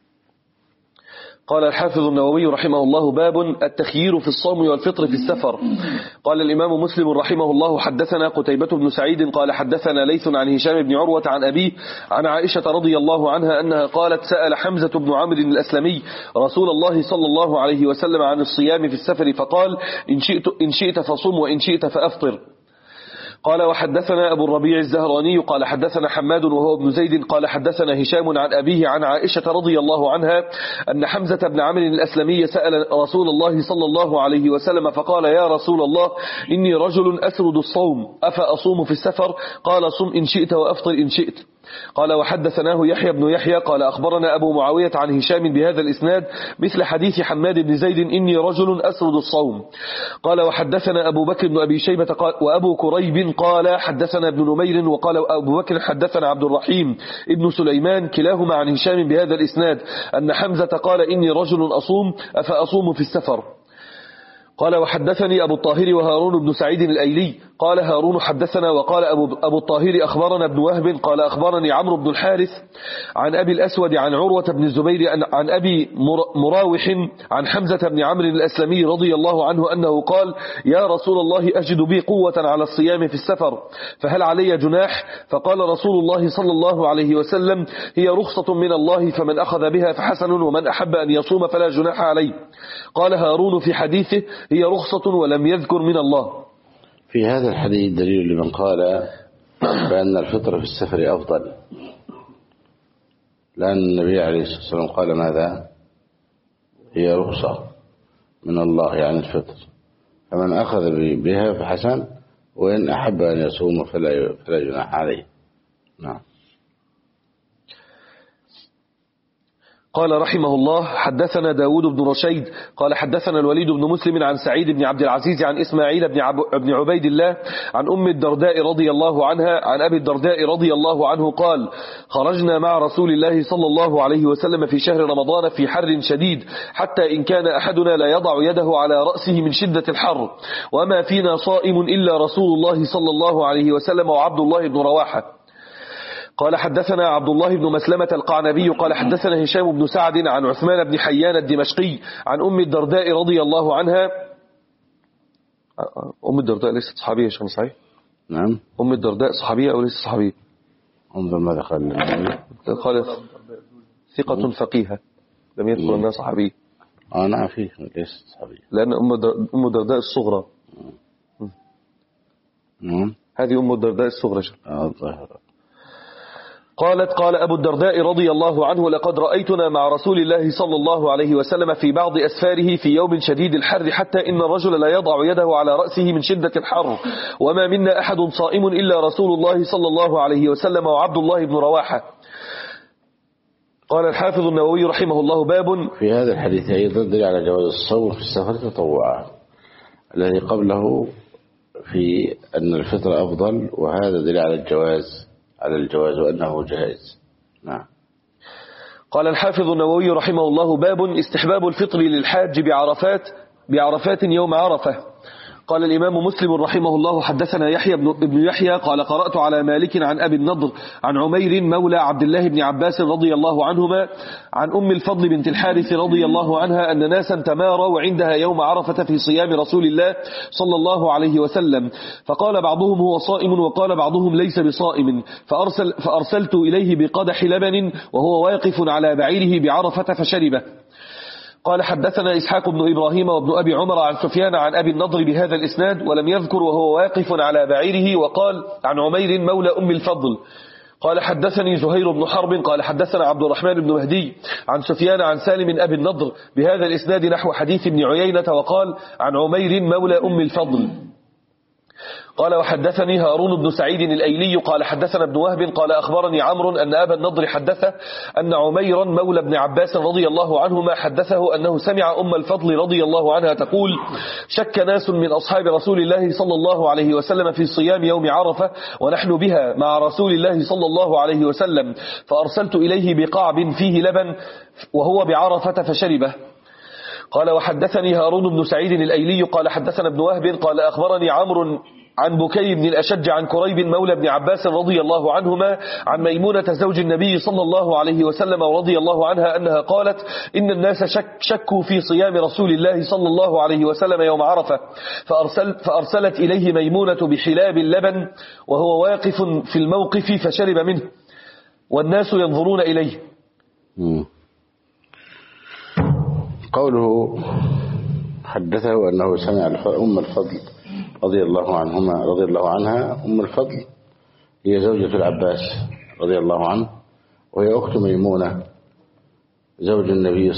قال الحافظ النووي رحمه الله باب التخيير في الصوم والفطر في السفر. قال الإمام مسلم رحمه الله حدثنا قتيبة بن سعيد قال حدثنا ليث عن هشام بن عروة عن أبيه عن عائشة رضي الله عنها أنها قالت سأل حمزة بن عمرو الأسلمي رسول الله صلى الله عليه وسلم عن الصيام في السفر فقال إن شئت فصم وإن شئت فأفطر. قال وحدثنا أبو الربيع الزهراني قال حدثنا حماد وهو ابن زيد قال حدثنا هشام عن أبيه عن عائشة رضي الله عنها أن حمزة بن عمرو الأسلمي سأل رسول الله صلى الله عليه وسلم فقال يا رسول الله إني رجل أسرد الصوم أفأصوم في السفر؟ قال صم إن شئت وأفطر إن شئت. قال وحدثناه يحيى بن يحيى قال أخبرنا أبو معاوية عن هشام بهذا الإسناد مثل حديث حماد بن زيد إني رجل أسرد الصوم. قال وحدثنا أبو بكر بن أبي شيبة قال وأبو كريب قال حدثنا ابن نمير وقال أبو بكر حدثنا عبد الرحيم ابن سليمان كلاهما عن هشام بهذا الإسناد أن حمزة قال إني رجل أصوم أفأصوم في السفر. قال وحدثني أبو الطاهر وهارون بن سعيد الأيلي قال هارون حدثنا وقال أبو الطاهر أخبرنا ابن وهب قال أخبرني عمرو بن الحارث عن أبي الأسود عن عروة بن الزبير عن أبي مراوح عن حمزة بن عمرو الأسلمي رضي الله عنه أنه قال يا رسول الله أجد بي قوة على الصيام في السفر فهل علي جناح؟ فقال رسول الله صلى الله عليه وسلم هي رخصة من الله فمن أخذ بها فحسن ومن أحب أن يصوم فلا جناح عليه. قال هارون في حديثه هي رخصة ولم يذكر من الله. في هذا الحديث دليل لمن قال بأن الفطر في السفر أفضل، لأن النبي عليه الصلاة والسلام قال ماذا؟ هي رخصة من الله عن الفطر فمن أخذ بها فحسن وإن أحب أن يصوم فلا جناح عليه. نعم. قال رحمه الله حدثنا داود بن رشيد قال حدثنا الوليد بن مسلم عن سعيد بن عبد العزيز عن إسماعيل بن عبيد الله عن أم الدرداء رضي الله عنها عن أبي الدرداء رضي الله عنه قال خرجنا مع رسول الله صلى الله عليه وسلم في شهر رمضان في حر شديد حتى إن كان أحدنا لا يضع يده على رأسه من شدة الحر وما فينا صائم إلا رسول الله صلى الله عليه وسلم وعبد الله بن رواحة. قال حدثنا عبد الله بن مسلمة القعنبي قال حدثنا هشام بن سعد عن عثمان بن حيان الدمشقي عن أم الدرداء رضي الله عنها. أم الدرداء ليست صحابية شو صحيح؟ نعم. أم الدرداء صحابية أو ليست صحابية؟ انظر ماذا قال ثقة فقيهة لم يذكر أنها صحابية. نعم فيه ليست صحابية لأن أم الدرداء الصغرى. هذه أم الدرداء الصغرى. الظاهر. قالت قال أبو الدرداء رضي الله عنه لقد رأيتنا مع رسول الله صلى الله عليه وسلم في بعض أسفاره في يوم شديد الحر حتى إن الرجل لا يضع يده على رأسه من شدة الحر وما منا أحد صائم إلا رسول الله صلى الله عليه وسلم وعبد الله بن رواحة. قال الحافظ النووي رحمه الله باب في هذا الحديث أيضا دليل على جواز الصوم في السفر تطوعا الذي قبله في أن الفطر أفضل وهذا دليل على الجواز وأنه جائز. نعم. قال الحافظ النووي رحمه الله باب استحباب الفطر للحاج بعرفات يوم عرفة. قال الإمام مسلم رحمه الله حدثنا يحيى بن يحيى قال قرأت على مالك عن أبي النضر عن عمير مولى عبد الله بن عباس رضي الله عنهما عن أم الفضل بنت الحارث رضي الله عنها أن ناسا تماروا عندها يوم عرفة في صيام رسول الله صلى الله عليه وسلم فقال بعضهم هو صائم وقال بعضهم ليس بصائم فأرسلت إليه بقدح لبن وهو واقف على بعيره بعرفة فشربه. قال حدثنا إسحاق بن إبراهيم وابن أبي عمر عن سفيان عن أبي النضر بهذا الإسناد ولم يذكر وهو واقف على بعيره وقال عن عمير مولى أم الفضل. قال حدثني زهير بن حرب قال حدثنا عبد الرحمن بن مهدي عن سفيان عن سالم أبي النضر بهذا الإسناد نحو حديث ابن عيينة وقال عن عمير مولى أم الفضل. قال وحدثني هارون بن سعيد الأيلي قال حدثنا ابن وهب قال أخبرني عمرو أن أبا النضر حدثه أن عميرا مولى ابن عباس رضي الله عنهما حدثه أنه سمع أم الفضل رضي الله عنها تقول شك ناس من أصحاب رسول الله صلى الله عليه وسلم في صيام يوم عرفة ونحن بها مع رسول الله صلى الله عليه وسلم فأرسلت إليه بقعب فيه لبن وهو بعرفة فشربه. قال وحدثني هارون بن سعيد الأيلي قال حدثنا ابن وهب قال أخبرني عمرو عن بكي بن الأشج عن كريب مولى ابن عباس رضي الله عنهما عن ميمونة زوج النبي صلى الله عليه وسلم ورضي الله عنها أنها قالت إن الناس شكوا في صيام رسول الله صلى الله عليه وسلم يوم عرفة فأرسلت إليه ميمونة بحلاب اللبن وهو واقف في الموقف فشرب منه والناس ينظرون إليه. قوله حدثه أنه سمع أم الفضل رضي الله عنها. أم الفضل هي زوجة العباس رضي الله عنه وهي أخت ميمونة زوج النبي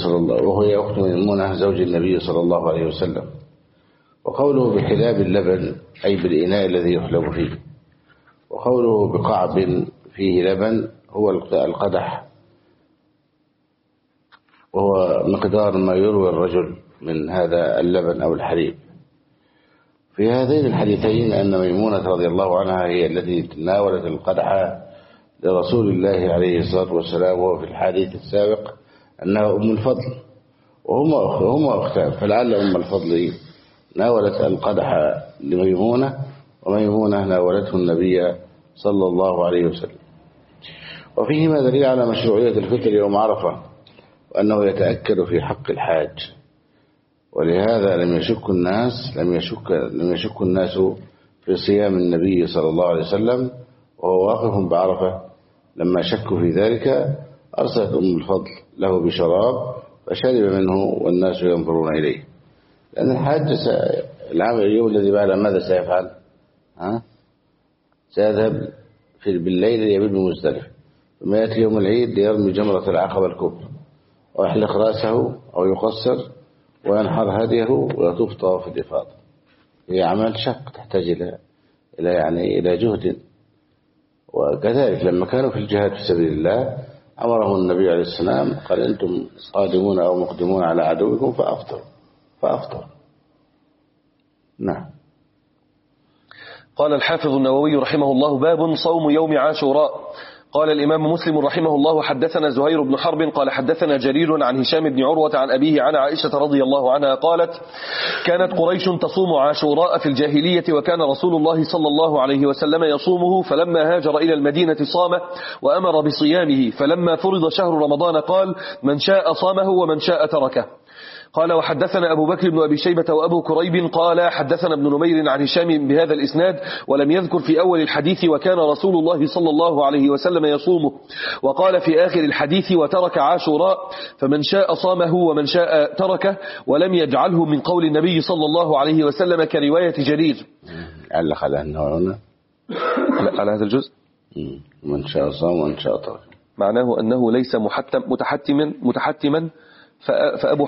صلى الله عليه وسلم. وقوله بحلاب اللبن أي بالإناء الذي يحلب فيه. وقوله بقعب فيه لبن هو القدح وهو مقدار ما يروي الرجل من هذا اللبن أو الحليب. في هذين الحديثين أن ميمونة رضي الله عنها هي التي تناولت القدح لرسول الله عليه الصلاة والسلام وهو في الحديث السابق أنها أم الفضل وهما أختان فلعل أم الفضل ناولت القدح لميمونة وميمونة ناولته النبي صلى الله عليه وسلم. وفيهما دليل على مشروعية الفطر يوم عرفة وأنه يتأكد في حق الحاج ولهذا لم يشك الناس في صيام النبي صلى الله عليه وسلم وهو واقف بعرفة. لما شكوا في ذلك أرسلت أم الفضل له بشراب فشرب منه والناس ينظرون إليه لأن الحاج اليوم الذي بعد ماذا سيفعل؟ سيذهب بالليل يبيت بمزدلفة ثم يأتي يوم العيد ليرمي جمرة العقبة الكبرى ويحلق رأسه أو يقصر وينحر هديه ويطوف طواف الإفاضة. هي عمل شق تحتاج إلى جهد. وكذلك لما كانوا في الجهاد في سبيل الله أمرهم النبي عليه السلام قال أنتم قادمون أو مقدمون على عدوكم فأفطر. نعم. قال الحافظ النووي رحمه الله باب صوم يوم عاشوراء. قال الإمام مسلم رحمه الله حدثنا زهير بن حرب قال حدثنا جرير عن هشام بن عروة عن أبيه عن عائشة رضي الله عنها قالت كانت قريش تصوم عاشوراء في الجاهلية وكان رسول الله صلى الله عليه وسلم يصومه فلما هاجر إلى المدينة صامه وأمر بصيامه فلما فرض شهر رمضان قال من شاء صامه ومن شاء تركه. قال وحدثنا أبو بكر بن أبي شيبة وأبو كريب قال حدثنا ابن نمير عن هشام بهذا الإسناد ولم يذكر في أول الحديث وكان رسول الله صلى الله عليه وسلم يصومه وقال في آخر الحديث وترك عاشوراء فمن شاء صامه ومن شاء تركه ولم يجعله من قول النبي صلى الله عليه وسلم كرواية جرير. علق على أنه هنا على هذا الجزء من شاء صام ومن شاء ترك معناه أنه ليس متحتما فأبو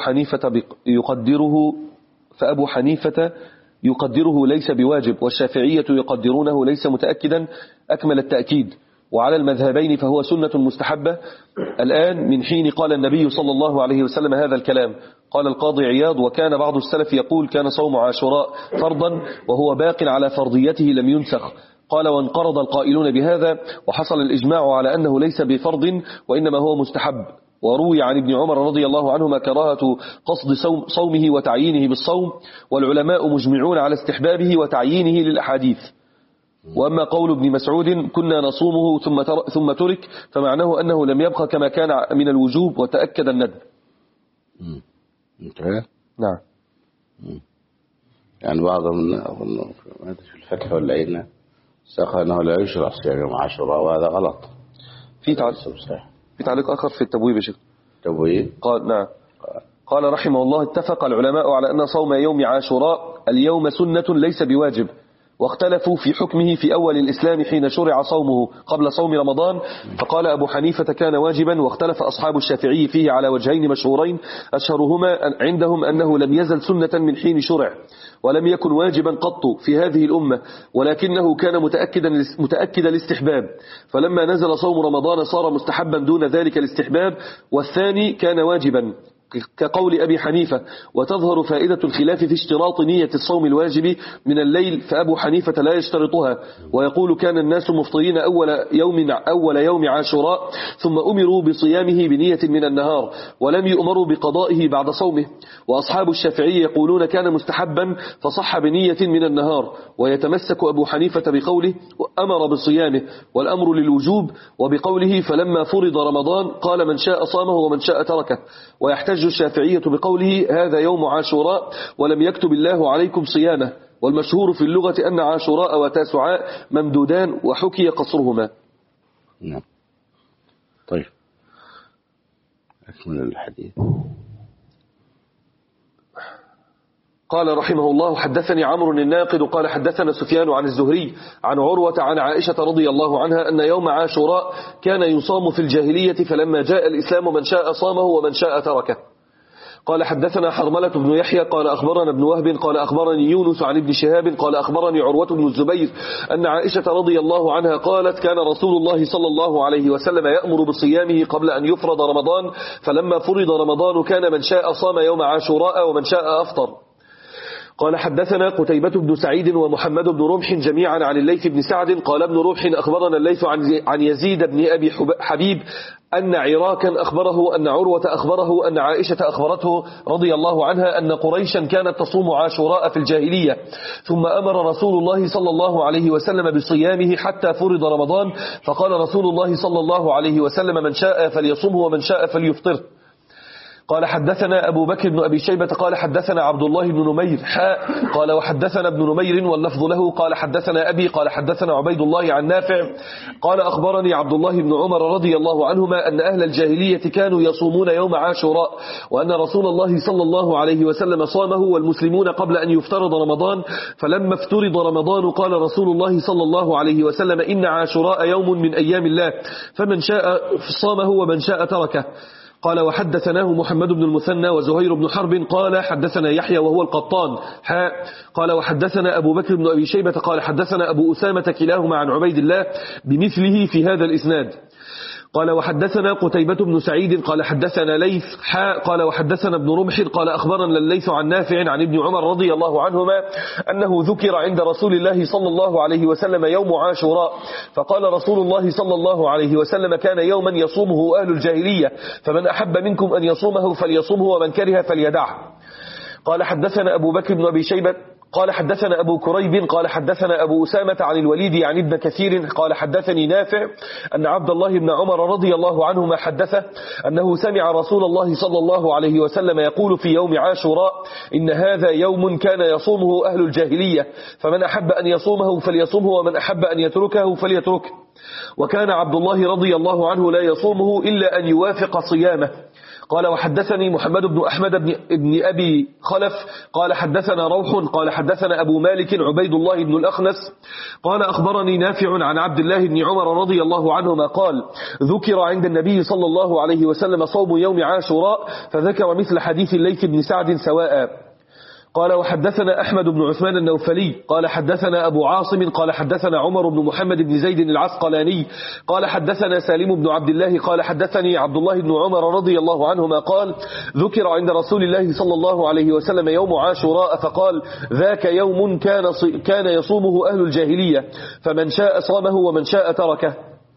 حنيفة يقدره ليس بواجب والشافعية يقدرونه ليس متأكدا أكمل التأكيد وعلى المذهبين فهو سنة مستحبة الآن من حين قال النبي صلى الله عليه وسلم هذا الكلام. قال القاضي عياض وكان بعض السلف يقول كان صوم عاشوراء فرضا وهو باق على فرضيته لم ينسخ. قال وانقرض القائلون بهذا وحصل الإجماع على أنه ليس بفرض وإنما هو مستحب. وروي عن ابن عمر رضي الله عنهما كراهة قصد صومه وتعيينه بالصوم والعلماء مجمعون على استحبابه وتعيينه للأحاديث. وأما قول ابن مسعود كنا نصومه ثم ترك فمعناه أنه لم يبقى كما كان من الوجوب وتأكد الندب. نعم. يعني بعضهم أظن في الفتح والعين ساق أنه لا يشرع صيام يوم عاشوراء وهذا غلط. في تعليق آخر في التبويب يا شيخ. تبويب قال نعم. قال رحمه الله اتفق العلماء على أن صوم يوم عاشوراء اليوم سنة ليس بواجب واختلفوا في حكمه في أول الإسلام حين شرع صومه قبل صوم رمضان، فقال أبو حنيفة كان واجبا، واختلف أصحاب الشافعي فيه على وجهين مشهورين، أشهرهما عندهم أنه لم يزل سنة من حين شرع ولم يكن واجبا قط في هذه الأمة، ولكنه كان متأكد الاستحباب، فلما نزل صوم رمضان صار مستحبا دون ذلك الاستحباب، والثاني كان واجبا كقول أبي حنيفة. وتظهر فائدة الخلاف في اشتراط نية الصوم الواجب من الليل، فأبو حنيفة لا يشترطها، ويقول كان الناس مفطرين أول يوم عاشوراء، ثم أمروا بصيامه بنية من النهار، ولم يؤمروا بقضائه بعد صومه. وأصحاب الشافعي يقولون كان مستحبا فصح بنية من النهار، ويتمسك أبو حنيفة بقوله أمر بصيامه والأمر للوجوب، وبقوله فلما فرض رمضان قال من شاء صامه ومن شاء تركه. ويحتج الشافعية بقوله هذا يوم عاشوراء ولم يكتب الله عليكم صيامه، والمشهور في اللغة أن عاشوراء وتاسعاء ممدودان وحكي قصرهما. نعم. طيب أكمل الحديث. قال رحمه الله حدثني عمرو الناقد قال حدثنا سفيان عن الزهري عن عروة عن عائشة رضي الله عنها أن يوم عاشوراء كان يصام في الجاهلية، فلما جاء الإسلام من شاء صامه ومن شاء تركه. قال حدثنا حرملة بن يحيى قال أخبرنا ابن وهب قال أخبرني يونس عن ابن شهاب قال أخبرني عروة بن الزبير أن عائشة رضي الله عنها قالت كان رسول الله صلى الله عليه وسلم يأمر بصيامه قبل أن يفرض رمضان، فلما فرض رمضان كان من شاء صام يوم عاشوراء ومن شاء أفطر. قال حدثنا قتيبة بن سعيد ومحمد بن رمح جميعا عن الليث بن سعد قال ابن رمح أخبرنا الليث عن يزيد بن أبي حبيب أن عراكا أخبره أن عروة أخبره أن عائشة أخبرته رضي الله عنها أن قريشا كانت تصوم عاشوراء في الجاهلية، ثم أمر رسول الله صلى الله عليه وسلم بصيامه حتى فرض رمضان، فقال رسول الله صلى الله عليه وسلم من شاء فليصومه ومن شاء فليفطره. قال حدثنا أبو بكر بن أبي شيبة قال حدثنا عبد الله بن نمير قال وحدثنا ابن نمير واللفظ له قال حدثنا أبي قال حدثنا عبيد الله عن نافع قال أخبرني عبد الله بن عمر رضي الله عنهما أن أهل الجاهلية كانوا يصومون يوم عاشوراء، وأن رسول الله صلى الله عليه وسلم صامه والمسلمون قبل أن يفترض رمضان، فلما افترض رمضان قال رسول الله صلى الله عليه وسلم إن عاشوراء يوم من أيام الله، فمن شاء صامه ومن شاء تركه. قال وحدثناه محمد بن المثنى وزهير بن حرب قال حدثنا يحيى وهو القطان قال وحدثنا أبو بكر بن أبي شيبة قال حدثنا أبو أسامة كلاهما عن عبيد الله بمثله في هذا الإسناد. قال وحدثنا قتيبة بن سعيد قال حدثنا ليث قال وحدثنا ابن رمح قال أخبرنا الليث عن نافع عن ابن عمر رضي الله عنهما أنه ذكر عند رسول الله صلى الله عليه وسلم يوم عاشوراء، فقال رسول الله صلى الله عليه وسلم كان يوما يصومه أهل الجاهلية، فمن أحب منكم أن يصومه فليصومه ومن كره فليدعه. قال حدثنا أبو بكر بن أبي شيبة قال حدثنا أبو كريب قال حدثنا أبو أسامة عن الوليد عن ابن كثير قال حدثني نافع أن عبد الله بن عمر رضي الله عنهما حدثه أنه سمع رسول الله صلى الله عليه وسلم يقول في يوم عاشوراء إن هذا يوم كان يصومه أهل الجاهلية، فمن أحب أن يصومه فليصومه ومن أحب أن يتركه فليتركه. وكان عبد الله رضي الله عنه لا يصومه إلا أن يوافق صيامه. قال وحدثني محمد بن أحمد بن أبي خلف قال حدثنا روح قال حدثنا أبو مالك عبيد الله بن الأخنس قال أخبرني نافع عن عبد الله بن عمر رضي الله عنهما قال ذكر عند النبي صلى الله عليه وسلم صوم يوم عاشوراء، فذكر مثل حديث الليث بن سعد سواء. قال وحدثنا أحمد بن عثمان النوفلي قال حدثنا أبو عاصم قال حدثنا عمر بن محمد بن زيد العسقلاني قال حدثنا سالم بن عبد الله قال حدثني عبد الله بن عمر رضي الله عنهما قال ذكر عند رسول الله صلى الله عليه وسلم يوم عاشوراء، فقال ذاك يوم كان يصومه أهل الجاهلية، فمن شاء صامه ومن شاء تركه.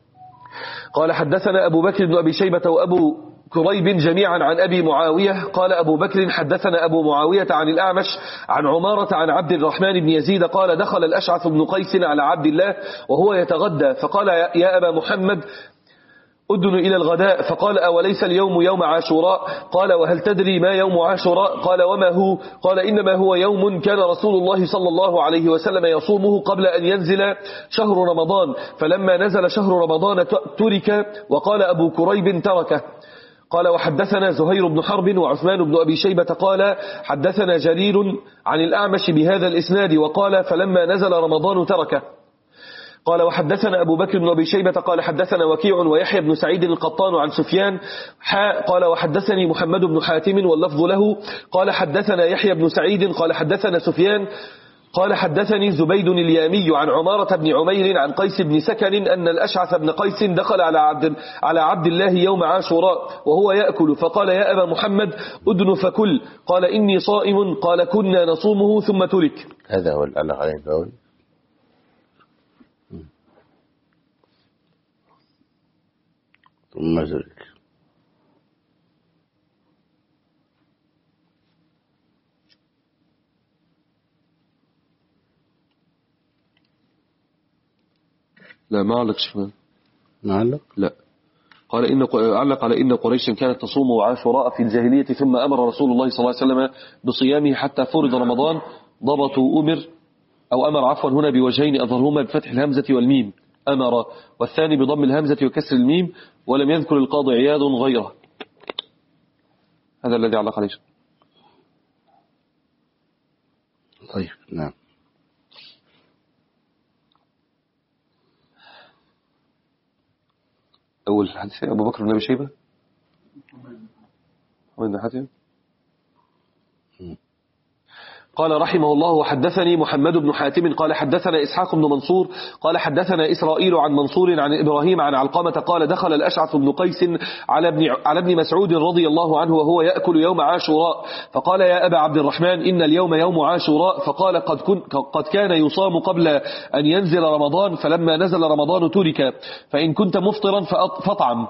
قال حدثنا أبو بكر بن أبي شيبة وأبو كريب جميعا عن أبي معاوية قال أبو بكر حدثنا أبو معاوية عن الأعمش عن عمارة عن عبد الرحمن بن يزيد قال دخل الأشعث بن قيس على عبد الله وهو يتغدى، فقال يا أبا محمد أدن إلى الغداء، فقال أوليس اليوم يوم عاشوراء؟ قال وهل تدري ما يوم عاشوراء؟ قال وما هو؟ قال إنما هو يوم كان رسول الله صلى الله عليه وسلم يصومه قبل أن ينزل شهر رمضان، فلما نزل شهر رمضان ترك، وقال أبو كريب تركه. قال وحدثنا زهير بن حرب وعثمان بن أبي شيبة قال حدثنا جرير عن الأعمش بهذا الإسناد وقال فلما نزل رمضان تركه. قال وحدثنا أبو بكر بن أبي شيبة قال حدثنا وكيع ويحيى بن سعيد القطان عن سفيان قال وحدثني محمد بن حاتم واللفظ له قال حدثنا يحيى بن سعيد قال حدثنا سفيان قال حدثني زبيد اليامي عن عمارة بن عمير عن قيس بن سكن أن الأشعث بن قيس دخل على عبد الله يوم عاشوراء وهو يأكل فقال يا أبا محمد أدن فكل قال إني صائم قال كنا نصومه ثم ترك. هذا هو الألغ عليه البول ثم ترك. لا ما علق شفنا معلق لا قال علق على إن قريشا كانت تصوم عاشوراء في الجاهلية ثم أمر رسول الله صلى الله عليه وسلم بصيامه حتى فرض رمضان ضبطوا أمر عفوا هنا بوجهين أظهرهما بفتح الهمزة والميم أمر والثاني بضم الهمزة وكسر الميم ولم يذكر القاضي عياض غيره. هذا الذي علق عليه. طيب نعم. أول حديث أبو بكر بن أبي شيبة وين حاتم قال رحمه الله وحدثني محمد بن حاتم قال حدثنا إسحاق بن منصور قال حدثنا إسرائيل عن منصور عن إبراهيم عن علقمة قال دخل الأشعث بن قيس على ابن مسعود رضي الله عنه وهو يأكل يوم عاشوراء فقال يا أبا عبد الرحمن إن اليوم يوم عاشوراء فقال قد كان يصام قبل أن ينزل رمضان فلما نزل رمضان ترك فإن كنت مفطرا فاطعم.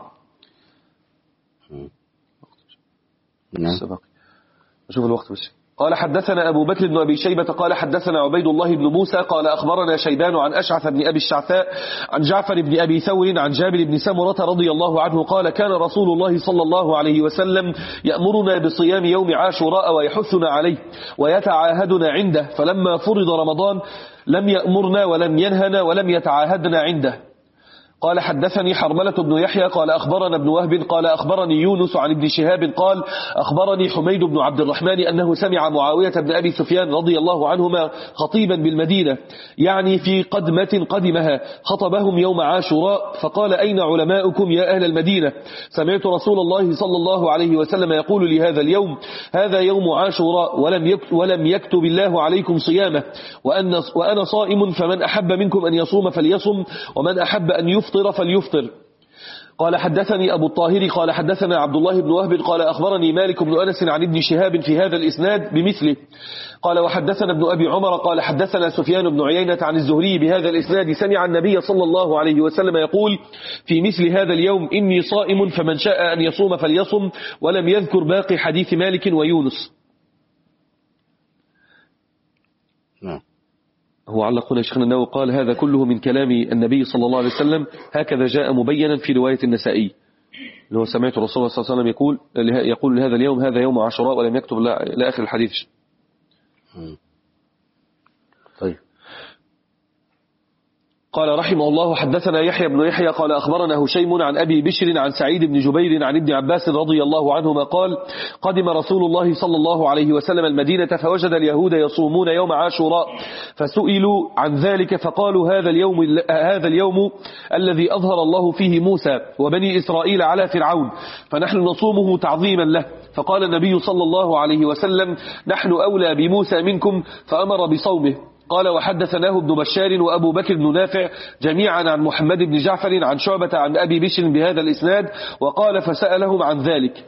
أشوف الوقت بس. قال حدثنا أبو بكر بن أبي شيبة قال حدثنا عبيد الله بن موسى قال أخبرنا شيبان عن أشعث بن أبي الشعثاء عن جعفر بن أبي ثور عن جابر بن سمرة رضي الله عنه قال كان رسول الله صلى الله عليه وسلم يأمرنا بصيام يوم عاشوراء ويحثنا عليه ويتعاهدنا عنده فلما فرض رمضان لم يأمرنا ولم ينهنا ولم يتعاهدنا عنده. قال حدثني حرملة بن يحيى قال أخبرنا ابن وهب قال أخبرني يونس عن ابن شهاب قال أخبرني حميد بن عبد الرحمن أنه سمع معاوية بن أبي سفيان رضي الله عنهما خطيبا بالمدينة يعني في قدمة قدمها خطبهم يوم عاشوراء فقال أين علماؤكم يا أهل المدينة سمعت رسول الله صلى الله عليه وسلم يقول لي هذا اليوم هذا يوم عاشوراء ولم يكتب الله عليكم صيامه وأنا صائم فمن أحب منكم أن يصوم فليصم ومن أحب أن يفطر فليفطر. قال حدثني أبو الطاهر قال حدثنا عبد الله بن وهب قال أخبرني مالك بن أنس عن ابن شهاب في هذا الإسناد بمثله. قال وحدثنا ابن أبي عمر قال حدثنا سفيان بن عيينة عن الزهري بهذا الإسناد سمع النبي صلى الله عليه وسلم يقول في مثل هذا اليوم إني صائم فمن شاء أن يصوم فليصم ولم يذكر باقي حديث مالك ويونس. نعم. هو علق هنا شيخنا النووي قال هذا كله من كلام النبي صلى الله عليه وسلم هكذا جاء مبينا في رواية النسائي اللي هو سمعت الرسول صلى الله عليه وسلم يقول لهذا اليوم هذا يوم عاشوراء ولم يكتب إلى آخر الحديث. طيب. قال رحمه الله حدثنا يحيى بن يحيى قال أخبرنا هشيم عن أبي بشر عن سعيد بن جبير عن ابن عباس رضي الله عنهما قال قدم رسول الله صلى الله عليه وسلم المدينة فوجد اليهود يصومون يوم عاشوراء فسئلوا عن ذلك فقالوا هذا اليوم الذي أظهر الله فيه موسى وبني إسرائيل على فرعون فنحن نصومه تعظيما له فقال النبي صلى الله عليه وسلم نحن أولى بموسى منكم فأمر بصومه. قال وحدثناه ابن بشار وأبو بكر بن نافع جميعا عن محمد بن جعفر عن شعبة عن أبي بشر بهذا الإسناد وقال فسألهم عن ذلك.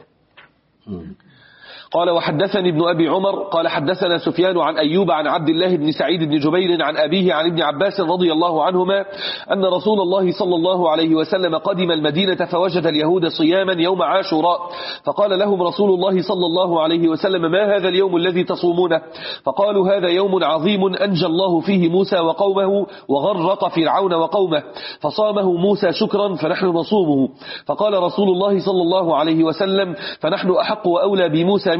قال وحدثني ابن أبي عمر قال حدثنا سفيان عن أيوب عن عبد الله بن سعيد بن جبير عن أبيه عن ابن عباس رضي الله عنهما أن رسول الله صلى الله عليه وسلم قدم المدينة فوجد اليهود صياما يوم عاشوراء فقال لهم رسول الله صلى الله عليه وسلم ما هذا اليوم الذي تصومونه فقالوا هذا يوم عظيم أنجى الله فيه موسى وقومه وغرق فرعون وقومه فصامه موسى شكرا فنحن نصومه فقال رسول الله صلى الله عليه وسلم فنحن أحق وأولى بموسى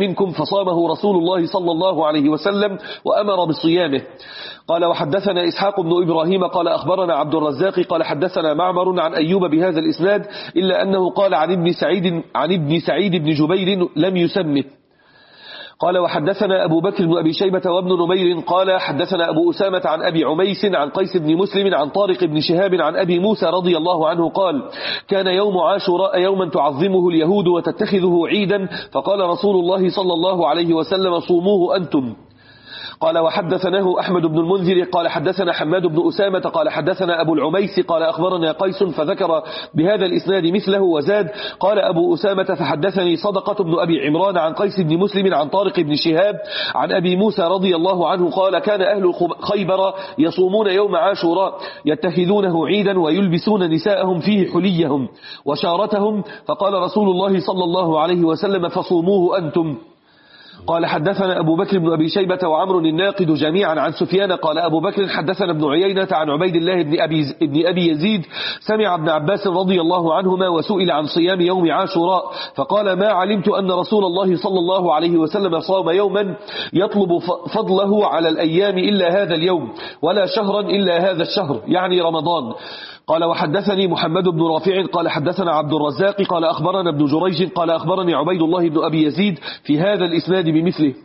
منكم فصامه رسول الله صلى الله عليه وسلم وأمر بصيامه. قال وحدثنا إسحاق بن إبراهيم قال أخبرنا عبد الرزاق قال حدثنا معمر عن أيوب بهذا الإسناد إلا أنه قال عن ابن سعيد بن جبير لم يسمه. قال وحدثنا أبو بكر بن أبي شيبة وابن نمير قال حدثنا أبو أسامة عن أبي عميس عن قيس بن مسلم عن طارق بن شهاب عن أبي موسى رضي الله عنه قال كان يوم عاشوراء يوما تعظمه اليهود وتتخذه عيدا فقال رسول الله صلى الله عليه وسلم صوموه أنتم. قال وحدثناه أحمد بن المنذر قال حدثنا حماد بن أسامة قال حدثنا أبو العميس قال أخبرنا قيس فذكر بهذا الإسناد مثله وزاد قال أبو أسامة فحدثني صدقة بن أبي عمران عن قيس بن مسلم عن طارق بن شهاب عن أبي موسى رضي الله عنه قال كان أهل خيبر يصومون يوم عاشوراء يتخذونه عيدا ويلبسون نساءهم فيه حليهم وشارتهم فقال رسول الله صلى الله عليه وسلم فصوموه أنتم. قال حدثنا أبو بكر بن أبي شيبة وعمر الناقد جميعا عن سفيان قال أبو بكر حدثنا ابن عيينة عن عبيد الله بن أبي يزيد سمع ابن عباس رضي الله عنهما وسئل عن صيام يوم عاشوراء فقال ما علمت أن رسول الله صلى الله عليه وسلم صام يوما يطلب فضله على الأيام إلا هذا اليوم ولا شهرا إلا هذا الشهر يعني رمضان. قال وحدثني محمد بن رافع قال حدثنا عبد الرزاق قال أخبرنا ابن جريج قال أخبرني عبيد الله بن أبي يزيد في هذا الإسناد بمثله.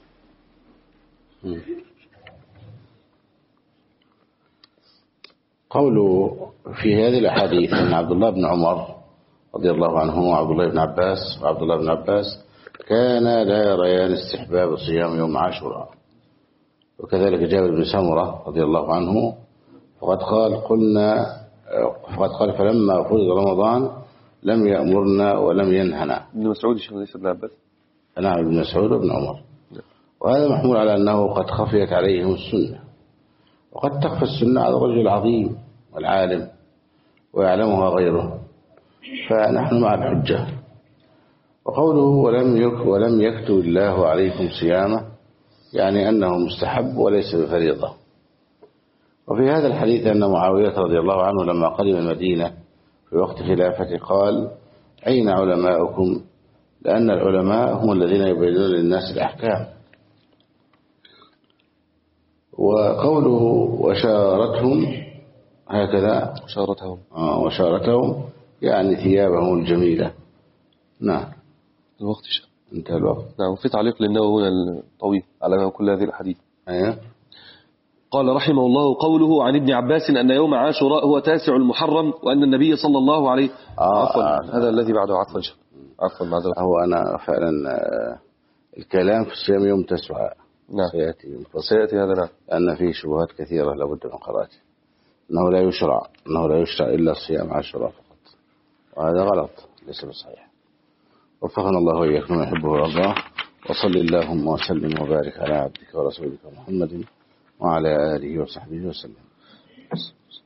قوله في هذه الأحاديث أن عبد الله بن عمر رضي الله عنه وعبد الله بن عباس كان لا يريان استحباب صيام يوم عاشوراء وكذلك جابر بن سمرة رضي الله عنه فقد قال فلما فرض رمضان لم يأمرنا ولم ينهنا. ابن مسعود ليس ابن عباس. نعم ابن مسعود وابن عمر. وهذا محمول على أنه قد خفيت عليهم السنة وقد تخفى السنة على الرجل العظيم والعالم ويعلمها غيره فنحن مع الحجة. وقوله ولم يكتب الله عليكم صيامه يعني أنه مستحب وليس بفريضة. وفي هذا الحديث أن معاوية رضي الله عنه لما قدم المدينة في وقت خلافته قال أين علماؤكم لأن العلماء هم الذين يبينون للناس الأحكام. وقوله وشارتهم هكذا وشارتهم يعني ثيابهم الجميلة. نعم الوقت انتهى الوقت. نعم في تعليق للنووي هنا الطويل على كل هذه الحديث. قال رحمه الله قوله عن ابن عباس أن يوم عاشوراء هو 9 المحرم وأن النبي صلى الله عليه هذا الذي بعده عفوا معذرة. هو أنا فعلا الكلام في الصيام يوم 9 نعم سيأتي هذا نعم لأن فيه شبهات كثيرة لابد من قراءته أنه لا يشرع إلا صيام عاشوراء فقط وهذا غلط ليس بصحيح. وفقنا الله وإياكم ما يحبه ويرضاه وصل اللهم وسلم وبارك على عبدك ورسولك محمد وعلى آله وصحبه وسلم.